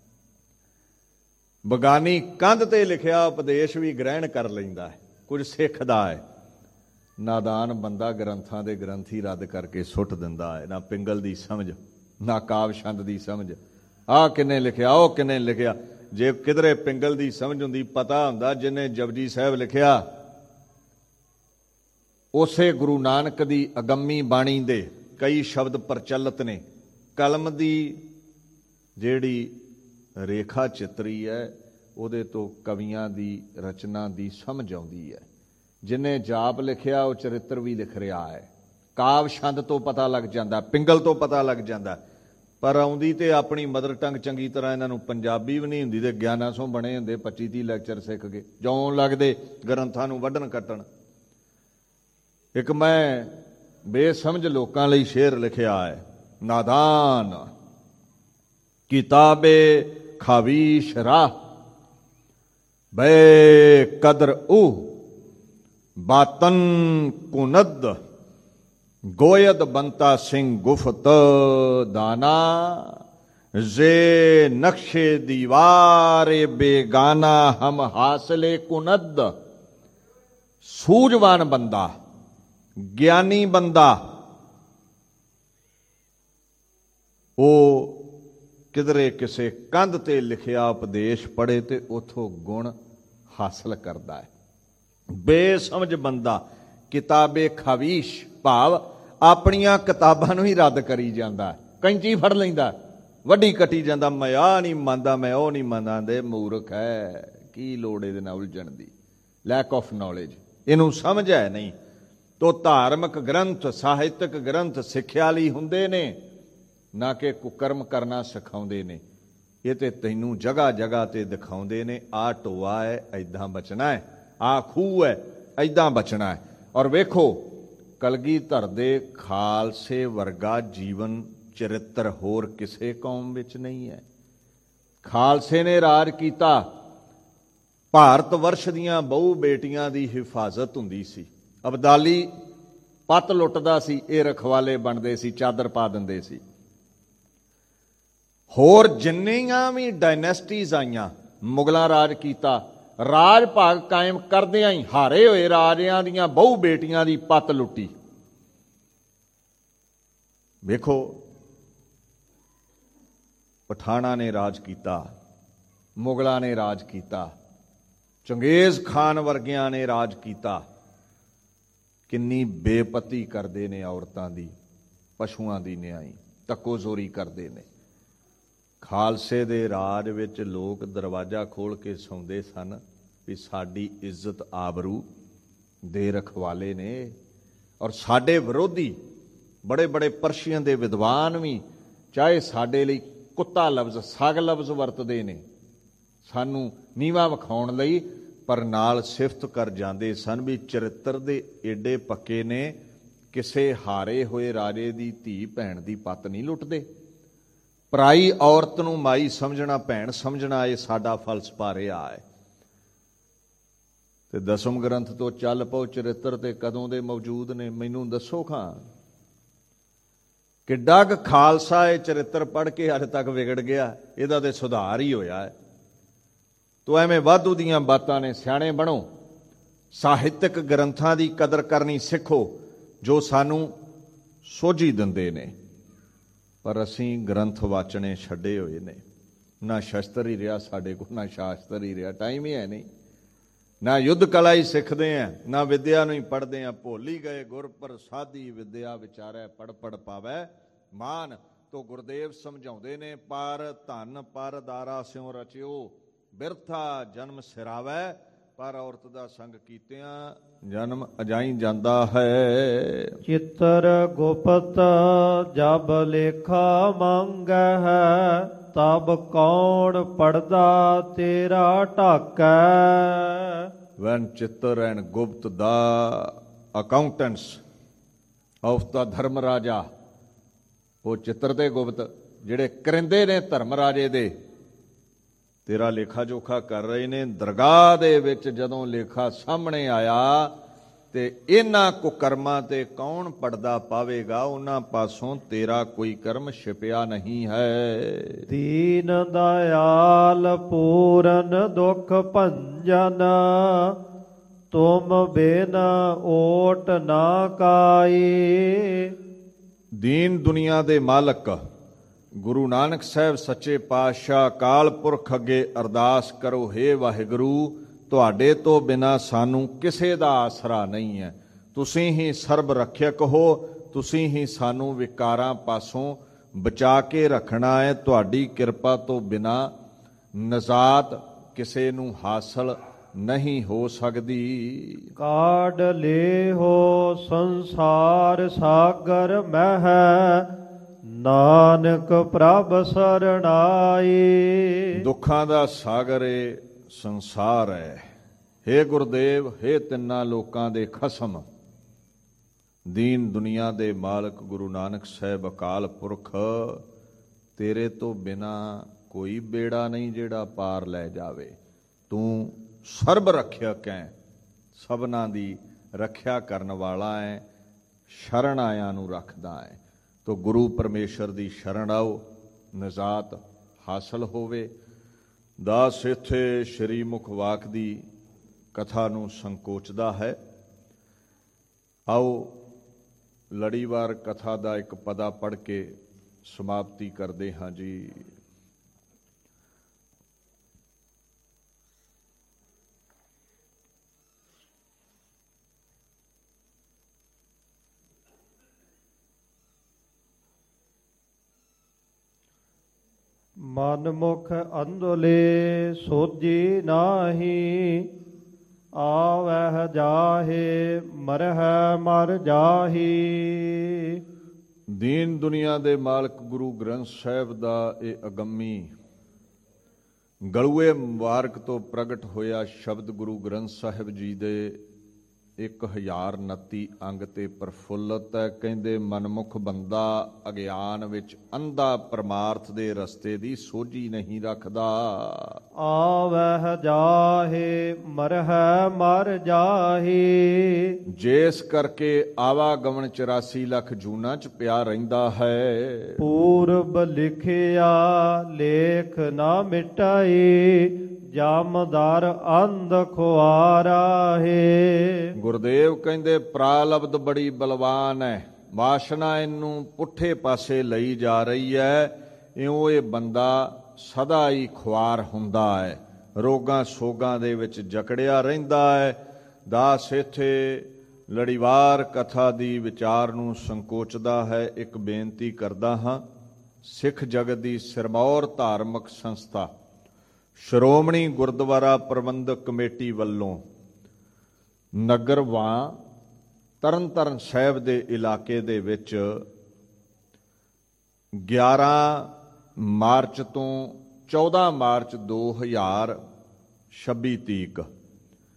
ਬਗਾਨੀ ਕੰਧ ਤੇ ਲਿਖਿਆ ਉਪਦੇਸ਼ ਵੀ ਗ੍ਰਹਿਣ ਕਰ ਲੈਂਦਾ ਹੈ, ਕੁਝ ਸਿੱਖਦਾ ਹੈ। ਨਾਦਾਨ ਬੰਦਾ ਗ੍ਰੰਥਾਂ ਦੇ ਗ੍ਰੰਥੀ ਰੱਦ ਕਰਕੇ ਸੁੱਟ ਦਿੰਦਾ ਹੈ। ਨਾ ਪਿੰਗਲ ਦੀ ਸਮਝ, ਨਾ ਕਾਵ ਛੰਦ ਦੀ ਸਮਝ, ਆਹ ਕਿੰਨੇ ਲਿਖਿਆ, ਉਹ ਕਿੰਨੇ ਲਿਖਿਆ। ਜੇ ਕਿਧਰੇ ਪਿੰਗਲ ਦੀ ਸਮਝ ਹੁੰਦੀ, ਪਤਾ ਹੁੰਦਾ ਜਿਹਨੇ ਜਪਜੀ ਸਾਹਿਬ ਲਿਖਿਆ ਉਸੇ ਗੁਰੂ ਨਾਨਕ ਦੀ ਅਗੰਮੀ ਬਾਣੀ ਦੇ ਕਈ ਸ਼ਬਦ ਪ੍ਰਚਲਿਤ ਨੇ। ਕਲਮ ਦੀ ਜਿਹੜੀ ਰੇਖਾ ਚਿੱਤਰੀ ਹੈ, ਉਹਦੇ ਤੋਂ ਕਵੀਆਂ ਦੀ ਰਚਨਾ ਦੀ ਸਮਝ ਆਉਂਦੀ ਹੈ। ਜਿਹਨੇ ਜਾਪ ਲਿਖਿਆ ਉਹ ਚਰਿੱਤਰ ਵੀ ਲਿਖ ਰਿਹਾ ਹੈ। ਕਾਵ ਛੰਦ ਤੋਂ ਪਤਾ ਲੱਗ ਜਾਂਦਾ, ਪਿੰਗਲ ਤੋਂ ਪਤਾ ਲੱਗ ਜਾਂਦਾ। ਪਰ ਆਉਂਦੀ ਤੇ ਆਪਣੀ ਮਦਰ ਟੰਗ ਚੰਗੀ ਤਰ੍ਹਾਂ ਇਹਨਾਂ ਨੂੰ ਪੰਜਾਬੀ ਵੀ ਨਹੀਂ ਹੁੰਦੀ, ਤੇ ਗਿਆਨਾਂ ਸੌ ਬਣੇ ਹੁੰਦੇ, ਪੱਚੀ ਤੀਹ ਲੈਕਚਰ ਸਿੱਖ ਕੇ ਜਿਉਂ ਲੱਗਦੇ ਗ੍ਰੰਥਾਂ ਨੂੰ ਵੱਢਣ ਕੱਟਣ। ਇੱਕ ਮੈਂ ਬੇਸਮਝ ਲੋਕਾਂ ਲਈ ਸ਼ੇਰ ਲਿਖਿਆ ਹੈ, ਨਾਦਾਨ ਕਿਤਾਬੇ ਖਾਵੀਸ਼ ਰਾਹ ਬੇ ਕਦਰ ਊ ਬਾਤਨ ਕੁਨਦ ਗੋਇਦ ਬੰਤਾ ਸਿੰਘ ਗੁਫਤ ਦਾਨਾ ਜੇ ਨਕਸ਼ੇ ਦੀਵਾਰੇ ਬੇਗਾਨਾ ਹਮ ਹਾਸਲੇ ਕੁਨਦ। ਸੂਝਵਾਨ ਬੰਦਾ, ਗਿਆਨੀ ਬੰਦਾ, ਉਹ ਕਿਧਰੇ ਕਿਸੇ ਕੰਧ ਤੇ ਲਿਖਿਆ ਉਪਦੇਸ਼ ਪੜ੍ਹੇ ਤੇ ਉਥੋਂ ਗੁਣ ਹਾਸਲ ਕਰਦਾ ਹੈ। ਬੇਸਮਝ ਬੰਦਾ ਕਿਤਾਬੇ ਖਾਵੀਸ਼ ਭਾਵ ਆਪਣੀਆਂ ਕਿਤਾਬਾਂ ਨੂੰ ਹੀ ਰੱਦ ਕਰੀ ਜਾਂਦਾ, ਕੈਂਚੀ ਫੜ ਲੈਂਦਾ, ਵੱਡੀ ਕੱਟੀ ਜਾਂਦਾ। ਮੈਂ ਆਹ ਨਹੀਂ ਮੰਨਦਾ, ਮੈਂ ਉਹ ਨਹੀਂ ਮੰਨਦਾ। ਦੇ ਮੂਰਖ ਹੈ, ਕੀ ਲੋੜ ਇਹਦੇ ਨਾਲ ਉਲਝਣ ਦੀ। ਲੈਕ ਆਫ ਨੌਲੇਜ, ਇਹਨੂੰ ਸਮਝ ਹੈ ਨਹੀਂ। ਤੋ ਧਾਰਮਿਕ ਗ੍ਰੰਥ, ਸਾਹਿਤਕ ਗ੍ਰੰਥ ਸਿੱਖਿਆ ਲਈ ਹੁੰਦੇ ਨੇ, ਨਾ ਕਿ ਕੁਕਰਮ ਕਰਨਾ ਸਿਖਾਉਂਦੇ ਨੇ। ਇਹ ਤੇ ਤੈਨੂੰ ਜਗ੍ਹਾ ਜਗ੍ਹਾ ਤੇ ਦਿਖਾਉਂਦੇ ਨੇ, ਆਹ ਟੋਆ ਹੈ ਏਦਾਂ ਬਚਣਾ ਹੈ, ਆਹ ਖੂਹ ਹੈ ਏਦਾਂ ਬਚਣਾ ਹੈ। ਔਰ ਵੇਖੋ, ਕਲਗੀਧਰ ਦੇ ਖਾਲਸੇ ਵਰਗਾ ਜੀਵਨ ਚਰਿੱਤਰ ਹੋਰ ਕਿਸੇ ਕੌਮ ਵਿੱਚ ਨਹੀਂ ਹੈ। ਖਾਲਸੇ ਨੇ ਰਾਜ ਕੀਤਾ, ਭਾਰਤ ਵਰਸ਼ ਦੀਆਂ ਬਹੁ ਬੇਟੀਆਂ ਦੀ ਹਿਫਾਜ਼ਤ ਹੁੰਦੀ ਸੀ। ਅਬਦਾਲੀ ਪੱਤ ਲੁੱਟਦਾ ਸੀ, ਇਹ ਰਖਵਾਲੇ ਬਣਦੇ ਸੀ, ਚਾਦਰ ਪਾ ਦਿੰਦੇ ਸੀ। ਹੋਰ ਜਿੰਨੀਆਂ ਵੀ ਡਾਇਨੈਸਟੀਜ਼ ਆਈਆਂ, ਮੁਗਲਾਂ ਰਾਜ ਕੀਤਾ, ਰਾਜ ਭਾਗ ਕਾਇਮ ਕਰਦਿਆਂ ਹੀ ਹਾਰੇ ਹੋਏ ਰਾਜਿਆਂ ਦੀਆਂ ਬਹੁ ਬੇਟੀਆਂ ਦੀ ਪੱਤ ਲੁੱਟੀ। ਵੇਖੋ, ਪਠਾਣਾ ਨੇ ਰਾਜ ਕੀਤਾ, ਮੁਗਲਾਂ ਨੇ ਰਾਜ ਕੀਤਾ, ਚੰਗੇਜ਼ ਖਾਨ ਵਰਗਿਆਂ ਨੇ ਰਾਜ ਕੀਤਾ। ਕਿੰਨੀ ਬੇਪਤੀ ਕਰਦੇ ਨੇ ਔਰਤਾਂ ਦੀ, ਪਸ਼ੂਆਂ ਦੀ ਨਿਆਈ, ਤੱਕੋਜ਼ੋਰੀ ਕਰਦੇ ਨੇ। ਖਾਲਸੇ ਦੇ ਰਾਜ ਵਿੱਚ ਲੋਕ ਦਰਵਾਜ਼ਾ ਖੋਲ ਕੇ ਸੌਂਦੇ ਸਨ ਵੀ ਸਾਡੀ ਇੱਜ਼ਤ ਆਬਰੂ ਦੇ ਰਖਵਾਲੇ ਨੇ। ਔਰ ਸਾਡੇ ਵਿਰੋਧੀ ਬੜੇ ਬੜੇ ਪਰਸ਼ੀਅਨ ਦੇ ਵਿਦਵਾਨ ਵੀ ਚਾਹੇ ਸਾਡੇ ਲਈ ਕੁੱਤਾ ਲਫ਼ਜ਼, ਸਗ ਲਫ਼ਜ਼ ਵਰਤਦੇ ਨੇ, ਸਾਨੂੰ ਨੀਵਾਂ ਵਿਖਾਉਣ ਲਈ, ਪਰ ਨਾਲ ਸਿਫਤ ਕਰ ਜਾਂਦੇ ਸਨ ਵੀ ਚਰਿੱਤਰ ਦੇ ਏਡੇ ਪੱਕੇ ਨੇ, ਕਿਸੇ ਹਾਰੇ ਹੋਏ ਰਾਜੇ ਦੀ ਧੀ ਭੈਣ ਦੀ ਪੱਤ ਨਹੀਂ ਲੁੱਟਦੇ। ਪਰਾਈ ਔਰਤ ਨੂੰ ਮਾਈ ਸਮਝਣਾ, ਭੈਣ ਸਮਝਣਾ, ਇਹ ਸਾਡਾ ਫਲਸਫਾ ਰਿਹਾ ਹੈ। ਤੇ ਦਸਮ ਗ੍ਰੰਥ ਤੋਂ ਚੱਲ ਪਓ, ਚਰਿੱਤਰ ਤੇ ਕਦੋਂ ਦੇ ਮੌਜੂਦ ਨੇ ਮੈਨੂੰ ਦੱਸੋ ਖਾਂ। ਕਿੱਡਾ ਕੁ ਖਾਲਸਾ ਇਹ ਚਰਿੱਤਰ ਪੜ੍ਹ ਕੇ ਅੱਜ ਤੱਕ ਵਿਗੜ ਗਿਆ, ਇਹਦਾ ਤੇ ਸੁਧਾਰ ਹੀ ਹੋਇਆ ਹੈ। ਤੋ ਐਵੇਂ ਵਾਧੂ ਦੀਆਂ ਬਾਤਾਂ ਨੇ, ਸਿਆਣੇ ਬਣੋ, ਸਾਹਿਤਕ ਗ੍ਰੰਥਾਂ ਦੀ ਕਦਰ ਕਰਨੀ ਸਿੱਖੋ ਜੋ ਸਾਨੂੰ ਸੋਝੀ ਦਿੰਦੇ ਨੇ। ਪਰ ਅਸੀਂ ਗ੍ਰੰਥ ਵਾਚਣੇ ਛੱਡੇ ਹੋਏ ਨੇ। ਨਾ ਸ਼ਸਤਰ ਹੀ ਰਿਹਾ ਸਾਡੇ ਕੋਲ, ਨਾ ਸ਼ਾਸਤਰ ਹੀ ਰਿਹਾ, ਟਾਈਮ ਹੀ ਹੈ ਨਹੀਂ। ਨਾ ਯੁੱਧ ਕਲਾ ਹੀ ਸਿੱਖਦੇ ਆ, ਨਾ ਵਿਦਿਆ ਨੂੰ ਹੀ ਪੜ੍ਹਦੇ ਆ। ਭੁੱਲ ਹੀ ਗਏ ਗੁਰ ਪ੍ਰਸਾਦੀ ਵਿਦਿਆ ਵਿਚਾਰੈ ਪੜ ਪੜ ਪਾਵੈ ਮਾਨ। ਤੋ ਗੁਰਦੇਵ ਸਮਝਾਉਂਦੇ ਨੇ, ਪਰ ਧਨ ਪਰ ਦਾਰਾ ਸਿਉ ਰਚਿਓ ਬਿਰਥਾ ਜਨਮ ਸਿਰਾਵੈ। ਪਰ ਔਰਤ ਦਾ ਸੰਗ ਕੀਤਿਆਂ ਜਨਮ ਅਜਾਈ ਜਾਂਦਾ ਹੈ। ਚਿੱਤਰ ਗੁਪਤ ਜਬ ਲੇਖਾ ਮੰਗੈ, ਤਬ ਕੌਣ ਪੜਦਾ ਤੇਰਾ ਢਾਕੈ। When ਚਿੱਤਰ ਐਂਡ ਗੁਪਤ ਦਾ ਅਕਾਊਂਟੈਂਟਸ ਆਫ ਦਾ ਧਰਮ ਰਾਜਾ, ਉਹ ਚਿੱਤਰ ਤੇ ਗੁਪਤ ਜਿਹੜੇ ਕਰਿੰਦੇ ਨੇ ਧਰਮ ਰਾਜੇ ਦੇ, ਤੇਰਾ ਲੇਖਾ ਜੋਖਾ ਕਰ ਰਹੇ ਨੇ। ਦਰਗਾਹ ਦੇ ਵਿੱਚ ਜਦੋਂ ਲੇਖਾ ਸਾਹਮਣੇ ਆਇਆ ਤੇ ਇਹਨਾਂ ਕੁਕਰਮਾਂ ਤੇ ਕੌਣ ਪੜਦਾ ਪਾਵੇਗਾ, ਉਹਨਾਂ ਪਾਸੋਂ ਤੇਰਾ ਕੋਈ ਕਰਮ ਛਿਪਿਆ ਨਹੀਂ ਹੈ। ਦੀਨ ਦਇਆਲ ਪੂਰਨ ਦੁਖ ਭੰਜਨ, ਤੁਮ ਬਿਨ ਓਟ ਨਾ ਕਾਈ। ਦੀਨ ਦੁਨੀਆ ਦੇ ਮਾਲਕ ਗੁਰੂ ਨਾਨਕ ਸਾਹਿਬ ਸੱਚੇ ਪਾਤਸ਼ਾਹ ਅਕਾਲ ਪੁਰਖ ਅੱਗੇ ਅਰਦਾਸ ਕਰੋ, ਹੇ ਵਾਹਿਗੁਰੂ, ਤੁਹਾਡੇ ਤੋਂ ਬਿਨਾਂ ਸਾਨੂੰ ਕਿਸੇ ਦਾ ਆਸਰਾ ਨਹੀਂ ਹੈ। ਤੁਸੀਂ ਹੀ ਸਰਬ ਰੱਖਿਅਕ ਹੋ, ਤੁਸੀਂ ਹੀ ਸਾਨੂੰ ਵਿਕਾਰਾਂ ਪਾਸੋਂ ਬਚਾ ਕੇ ਰੱਖਣਾ ਹੈ। ਤੁਹਾਡੀ ਕਿਰਪਾ ਤੋਂ ਬਿਨਾਂ ਨਜ਼ਾਤ ਕਿਸੇ ਨੂੰ ਹਾਸਲ ਨਹੀਂ ਹੋ ਸਕਦੀ। ਕਾਢ ਲੇਹੋ ਸੰਸਾਰ ਸਾਗਰ ਮਹਿ, ਨਾਨਕ ਪ੍ਰਭ ਸਰਣਾਈ। ਦੁੱਖਾਂ ਦਾ ਸਾਗਰ ਏ ਸੰਸਾਰ ਹੈ। ਹੇ ਗੁਰਦੇਵ, ਹੇ ਤਿੰਨਾਂ ਲੋਕਾਂ ਦੇ ਖਸਮ, ਦੀਨ ਦੁਨੀਆ ਦੇ ਮਾਲਕ ਗੁਰੂ ਨਾਨਕ ਸਾਹਿਬ ਅਕਾਲ ਪੁਰਖ, ਤੇਰੇ ਤੋਂ ਬਿਨਾ ਕੋਈ ਬੇੜਾ ਨਹੀਂ ਜਿਹੜਾ ਪਾਰ ਲੈ ਜਾਵੇ। ਤੂੰ ਸਰਬ ਰੱਖਿਅਕ ਹੈ, ਸਭਨਾਂ ਦੀ ਰੱਖਿਆ ਕਰਨ ਵਾਲਾ ਹੈ, ਸ਼ਰਨ ਆਇਆਂ ਨੂੰ ਰੱਖਦਾ ਹੈ। ਤੋ ਗੁਰੂ ਪਰਮੇਸ਼ਰ ਦੀ ਸ਼ਰਨ ਆਓ, ਨਜ਼ਾਤ ਹਾਸਲ ਹੋਵੇ। ਦਾਸ ਇੱਥੇ ਸ਼੍ਰੀ ਮੁਖ ਵਾਕ ਦੀ ਕਥਾ ਨੂੰ ਸੰਕੋਚਦਾ ਹੈ। ਆਓ ਲੜੀਵਾਰ ਕਥਾ ਦਾ ਇੱਕ ਪਦਾ ਪੜ੍ਹ ਕੇ ਸਮਾਪਤੀ ਕਰਦੇ ਹਾਂ ਜੀ। ਮਨ ਮੁਖ ਅੰਧਲੇ ਸੋਝੀ ਨਾਹੀ, ਆਵਹਿ ਜਾਹੇ ਮਰਹਿ ਮਰ ਜਾਹੀ। ਦੀਨ ਦੁਨੀਆ ਦੇ ਮਾਲਕ ਗੁਰੂ ਗ੍ਰੰਥ ਸਾਹਿਬ ਦਾ ਇਹ ਅਗੰਮੀ ਗਲੂਏ ਮੁਬਾਰਕ ਤੋਂ ਪ੍ਰਗਟ ਹੋਇਆ ਸ਼ਬਦ ਗੁਰੂ ਗ੍ਰੰਥ ਸਾਹਿਬ ਜੀ ਦੇ ਇੱਕ ਹਜ਼ਾਰ ਉਨੱਤੀ ਅੰਗ ਤੇ ਪ੍ਰਫੁੱਲਤ ਹੈ। ਕਹਿੰਦੇ ਮਨਮੁਖ ਬੰਦਾ ਅਗਿਆਨ ਵਿੱਚ ਅੰਧਾ ਪਰਮਾਰਥ ਦੇ ਰਸਤੇ ਦੀ ਸੋਝੀ ਨਹੀਂ ਰੱਖਦਾ। ਆਵਹਿ ਜਾਹੇ ਮਰਹਿ ਮਰ ਜਾਹੀ। ਜਿਸ ਕਰਕੇ ਆਵਾਗਮਨ ਚੁਰਾਸੀ ਲੱਖ ਜੂਨਾਂ ਚ ਪਿਆ ਰਹਿੰਦਾ ਹੈ। ਪੂਰਬ ਲਿਖਿਆ ਲੇਖ ਨਾ ਮਿਟਾਈ, ਜਾਮਦਾਰ ਅੰਧ ਖੁਆਰਾ ਹੈ। ਗੁਰਦੇਵ ਕਹਿੰਦੇ ਪ੍ਰਾਲਬਧ ਬੜੀ ਬਲਵਾਨ ਹੈ, ਵਾਸ਼ਨਾ ਇਹਨੂੰ ਪੁੱਠੇ ਪਾਸੇ ਲਈ ਜਾ ਰਹੀ ਹੈ। ਇਉਂ ਇਹ ਬੰਦਾ ਸਦਾ ਹੀ ਖੁਆਰ ਹੁੰਦਾ ਹੈ, ਰੋਗਾਂ ਸੋਗਾਂ ਦੇ ਵਿੱਚ ਜਕੜਿਆ ਰਹਿੰਦਾ ਹੈ। ਦਾਸ ਇੱਥੇ ਲੜੀਵਾਰ ਕਥਾ ਦੀ ਵਿਚਾਰ ਨੂੰ ਸੰਕੋਚਦਾ ਹੈ। ਇੱਕ ਬੇਨਤੀ ਕਰਦਾ ਹਾਂ, ਸਿੱਖ ਜਗਤ ਦੀ ਸਿਰਮੌਰ ਧਾਰਮਿਕ ਸੰਸਥਾ ਸ਼੍ਰੋਮਣੀ ਗੁਰਦੁਆਰਾ ਪ੍ਰਬੰਧਕ ਕਮੇਟੀ ਵੱਲੋਂ ਨਗਰ ਵਾਂ ਤਰਨ ਤਾਰਨ ਸਾਹਿਬ ਦੇ ਇਲਾਕੇ ਦੇ ਵਿੱਚ ਗਿਆਰਾਂ ਮਾਰਚ ਤੋਂ ਚੌਦਾਂ ਮਾਰਚ ਦੋ ਹਜ਼ਾਰ ਛੱਬੀ ਤੀਕ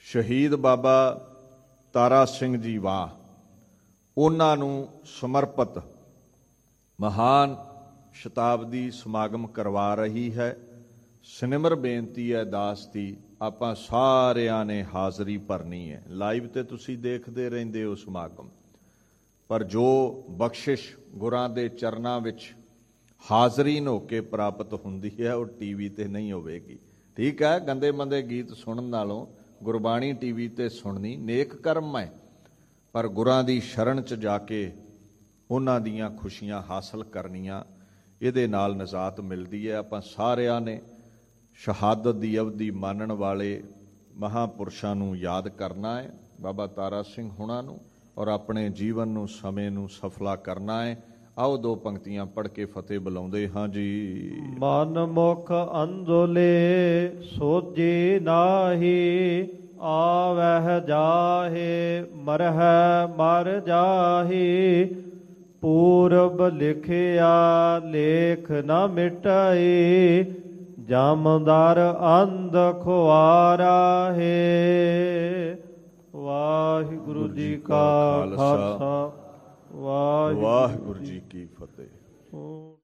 ਸ਼ਹੀਦ ਬਾਬਾ ਤਾਰਾ ਸਿੰਘ ਜੀ ਵਾਹ, ਉਹਨਾਂ ਨੂੰ ਸਮਰਪਿਤ ਮਹਾਨ ਸ਼ਤਾਬਦੀ ਸਮਾਗਮ ਕਰਵਾ ਰਹੀ ਹੈ। ਸਿਨਮਰ ਬੇਨਤੀ ਹੈ ਦਾਸ ਦੀ, ਆਪਾਂ ਸਾਰਿਆਂ ਨੇ ਹਾਜ਼ਰੀ ਭਰਨੀ ਹੈ। ਲਾਈਵ ਤੇ ਤੁਸੀਂ ਦੇਖਦੇ ਰਹਿੰਦੇ ਹੋ ਸਮਾਗਮ, ਪਰ ਜੋ ਬਖਸ਼ਿਸ਼ ਗੁਰਾਂ ਦੇ ਚਰਨਾਂ ਵਿੱਚ ਹਾਜ਼ਰੀਨ ਹੋ ਕੇ ਪ੍ਰਾਪਤ ਹੁੰਦੀ ਹੈ ਉਹ ਟੀਵੀ ਤੇ ਨਹੀਂ ਹੋਵੇਗੀ। ਠੀਕ ਹੈ, ਗੰਦੇ ਮੰਦੇ ਗੀਤ ਸੁਣਨ ਨਾਲੋਂ ਗੁਰਬਾਣੀ ਟੀਵੀ ਤੇ ਸੁਣਨੀ ਨੇਕ ਕਰਮ ਹੈ, ਪਰ ਗੁਰਾਂ ਦੀ ਸ਼ਰਨ 'ਚ ਜਾ ਕੇ ਉਹਨਾਂ ਦੀਆਂ ਖੁਸ਼ੀਆਂ ਹਾਸਲ ਕਰਨੀਆਂ, ਇਹਦੇ ਨਾਲ ਨਜ਼ਾਤ ਮਿਲਦੀ ਹੈ। ਆਪਾਂ ਸਾਰਿਆਂ ਨੇ ਸ਼ਹਾਦਤ ਦੀ ਅਵਧੀ ਮੰਨਣ ਵਾਲੇ ਮਹਾਂਪੁਰਸ਼ਾਂ ਨੂੰ ਯਾਦ ਕਰਨਾ ਹੈ, ਬਾਬਾ ਤਾਰਾ ਸਿੰਘ ਹੁਣਾਂ ਨੂੰ, ਔਰ ਆਪਣੇ ਜੀਵਨ ਨੂੰ, ਸਮੇਂ ਨੂੰ ਸਫਲਾ ਕਰਨਾ ਹੈ। ਆਓ ਦੋ ਪੰਕਤੀਆਂ ਪੜ੍ਹ ਕੇ ਫਤਿਹ ਬੁਲਾਉਂਦੇ ਹਾਂ ਜੀ। ਮਨ ਮੁਖ ਅੰਜੁਲੇ ਸੋਝੀ ਨਾਹੀ, ਆਵਹਿ ਜਾਹੇ ਮਰਹਿ ਮਰ ਜਾਹੀ। ਪੂਰਬ ਲਿਖਿਆ ਲੇਖ ਨ ਮਿਟਾਈ, ਜਾਮਦਾਰ ਅੰਧ ਖੁਆਰਾ ਹੈ। ਵਾਹਿਗੁਰੂ ਜੀ ਕਾ ਖਾਲਸਾ, ਵਾਹਿਗੁਰੂ ਵਾਹਿਗੁਰੂ ਜੀ ਕੀ ਫਤਿਹ।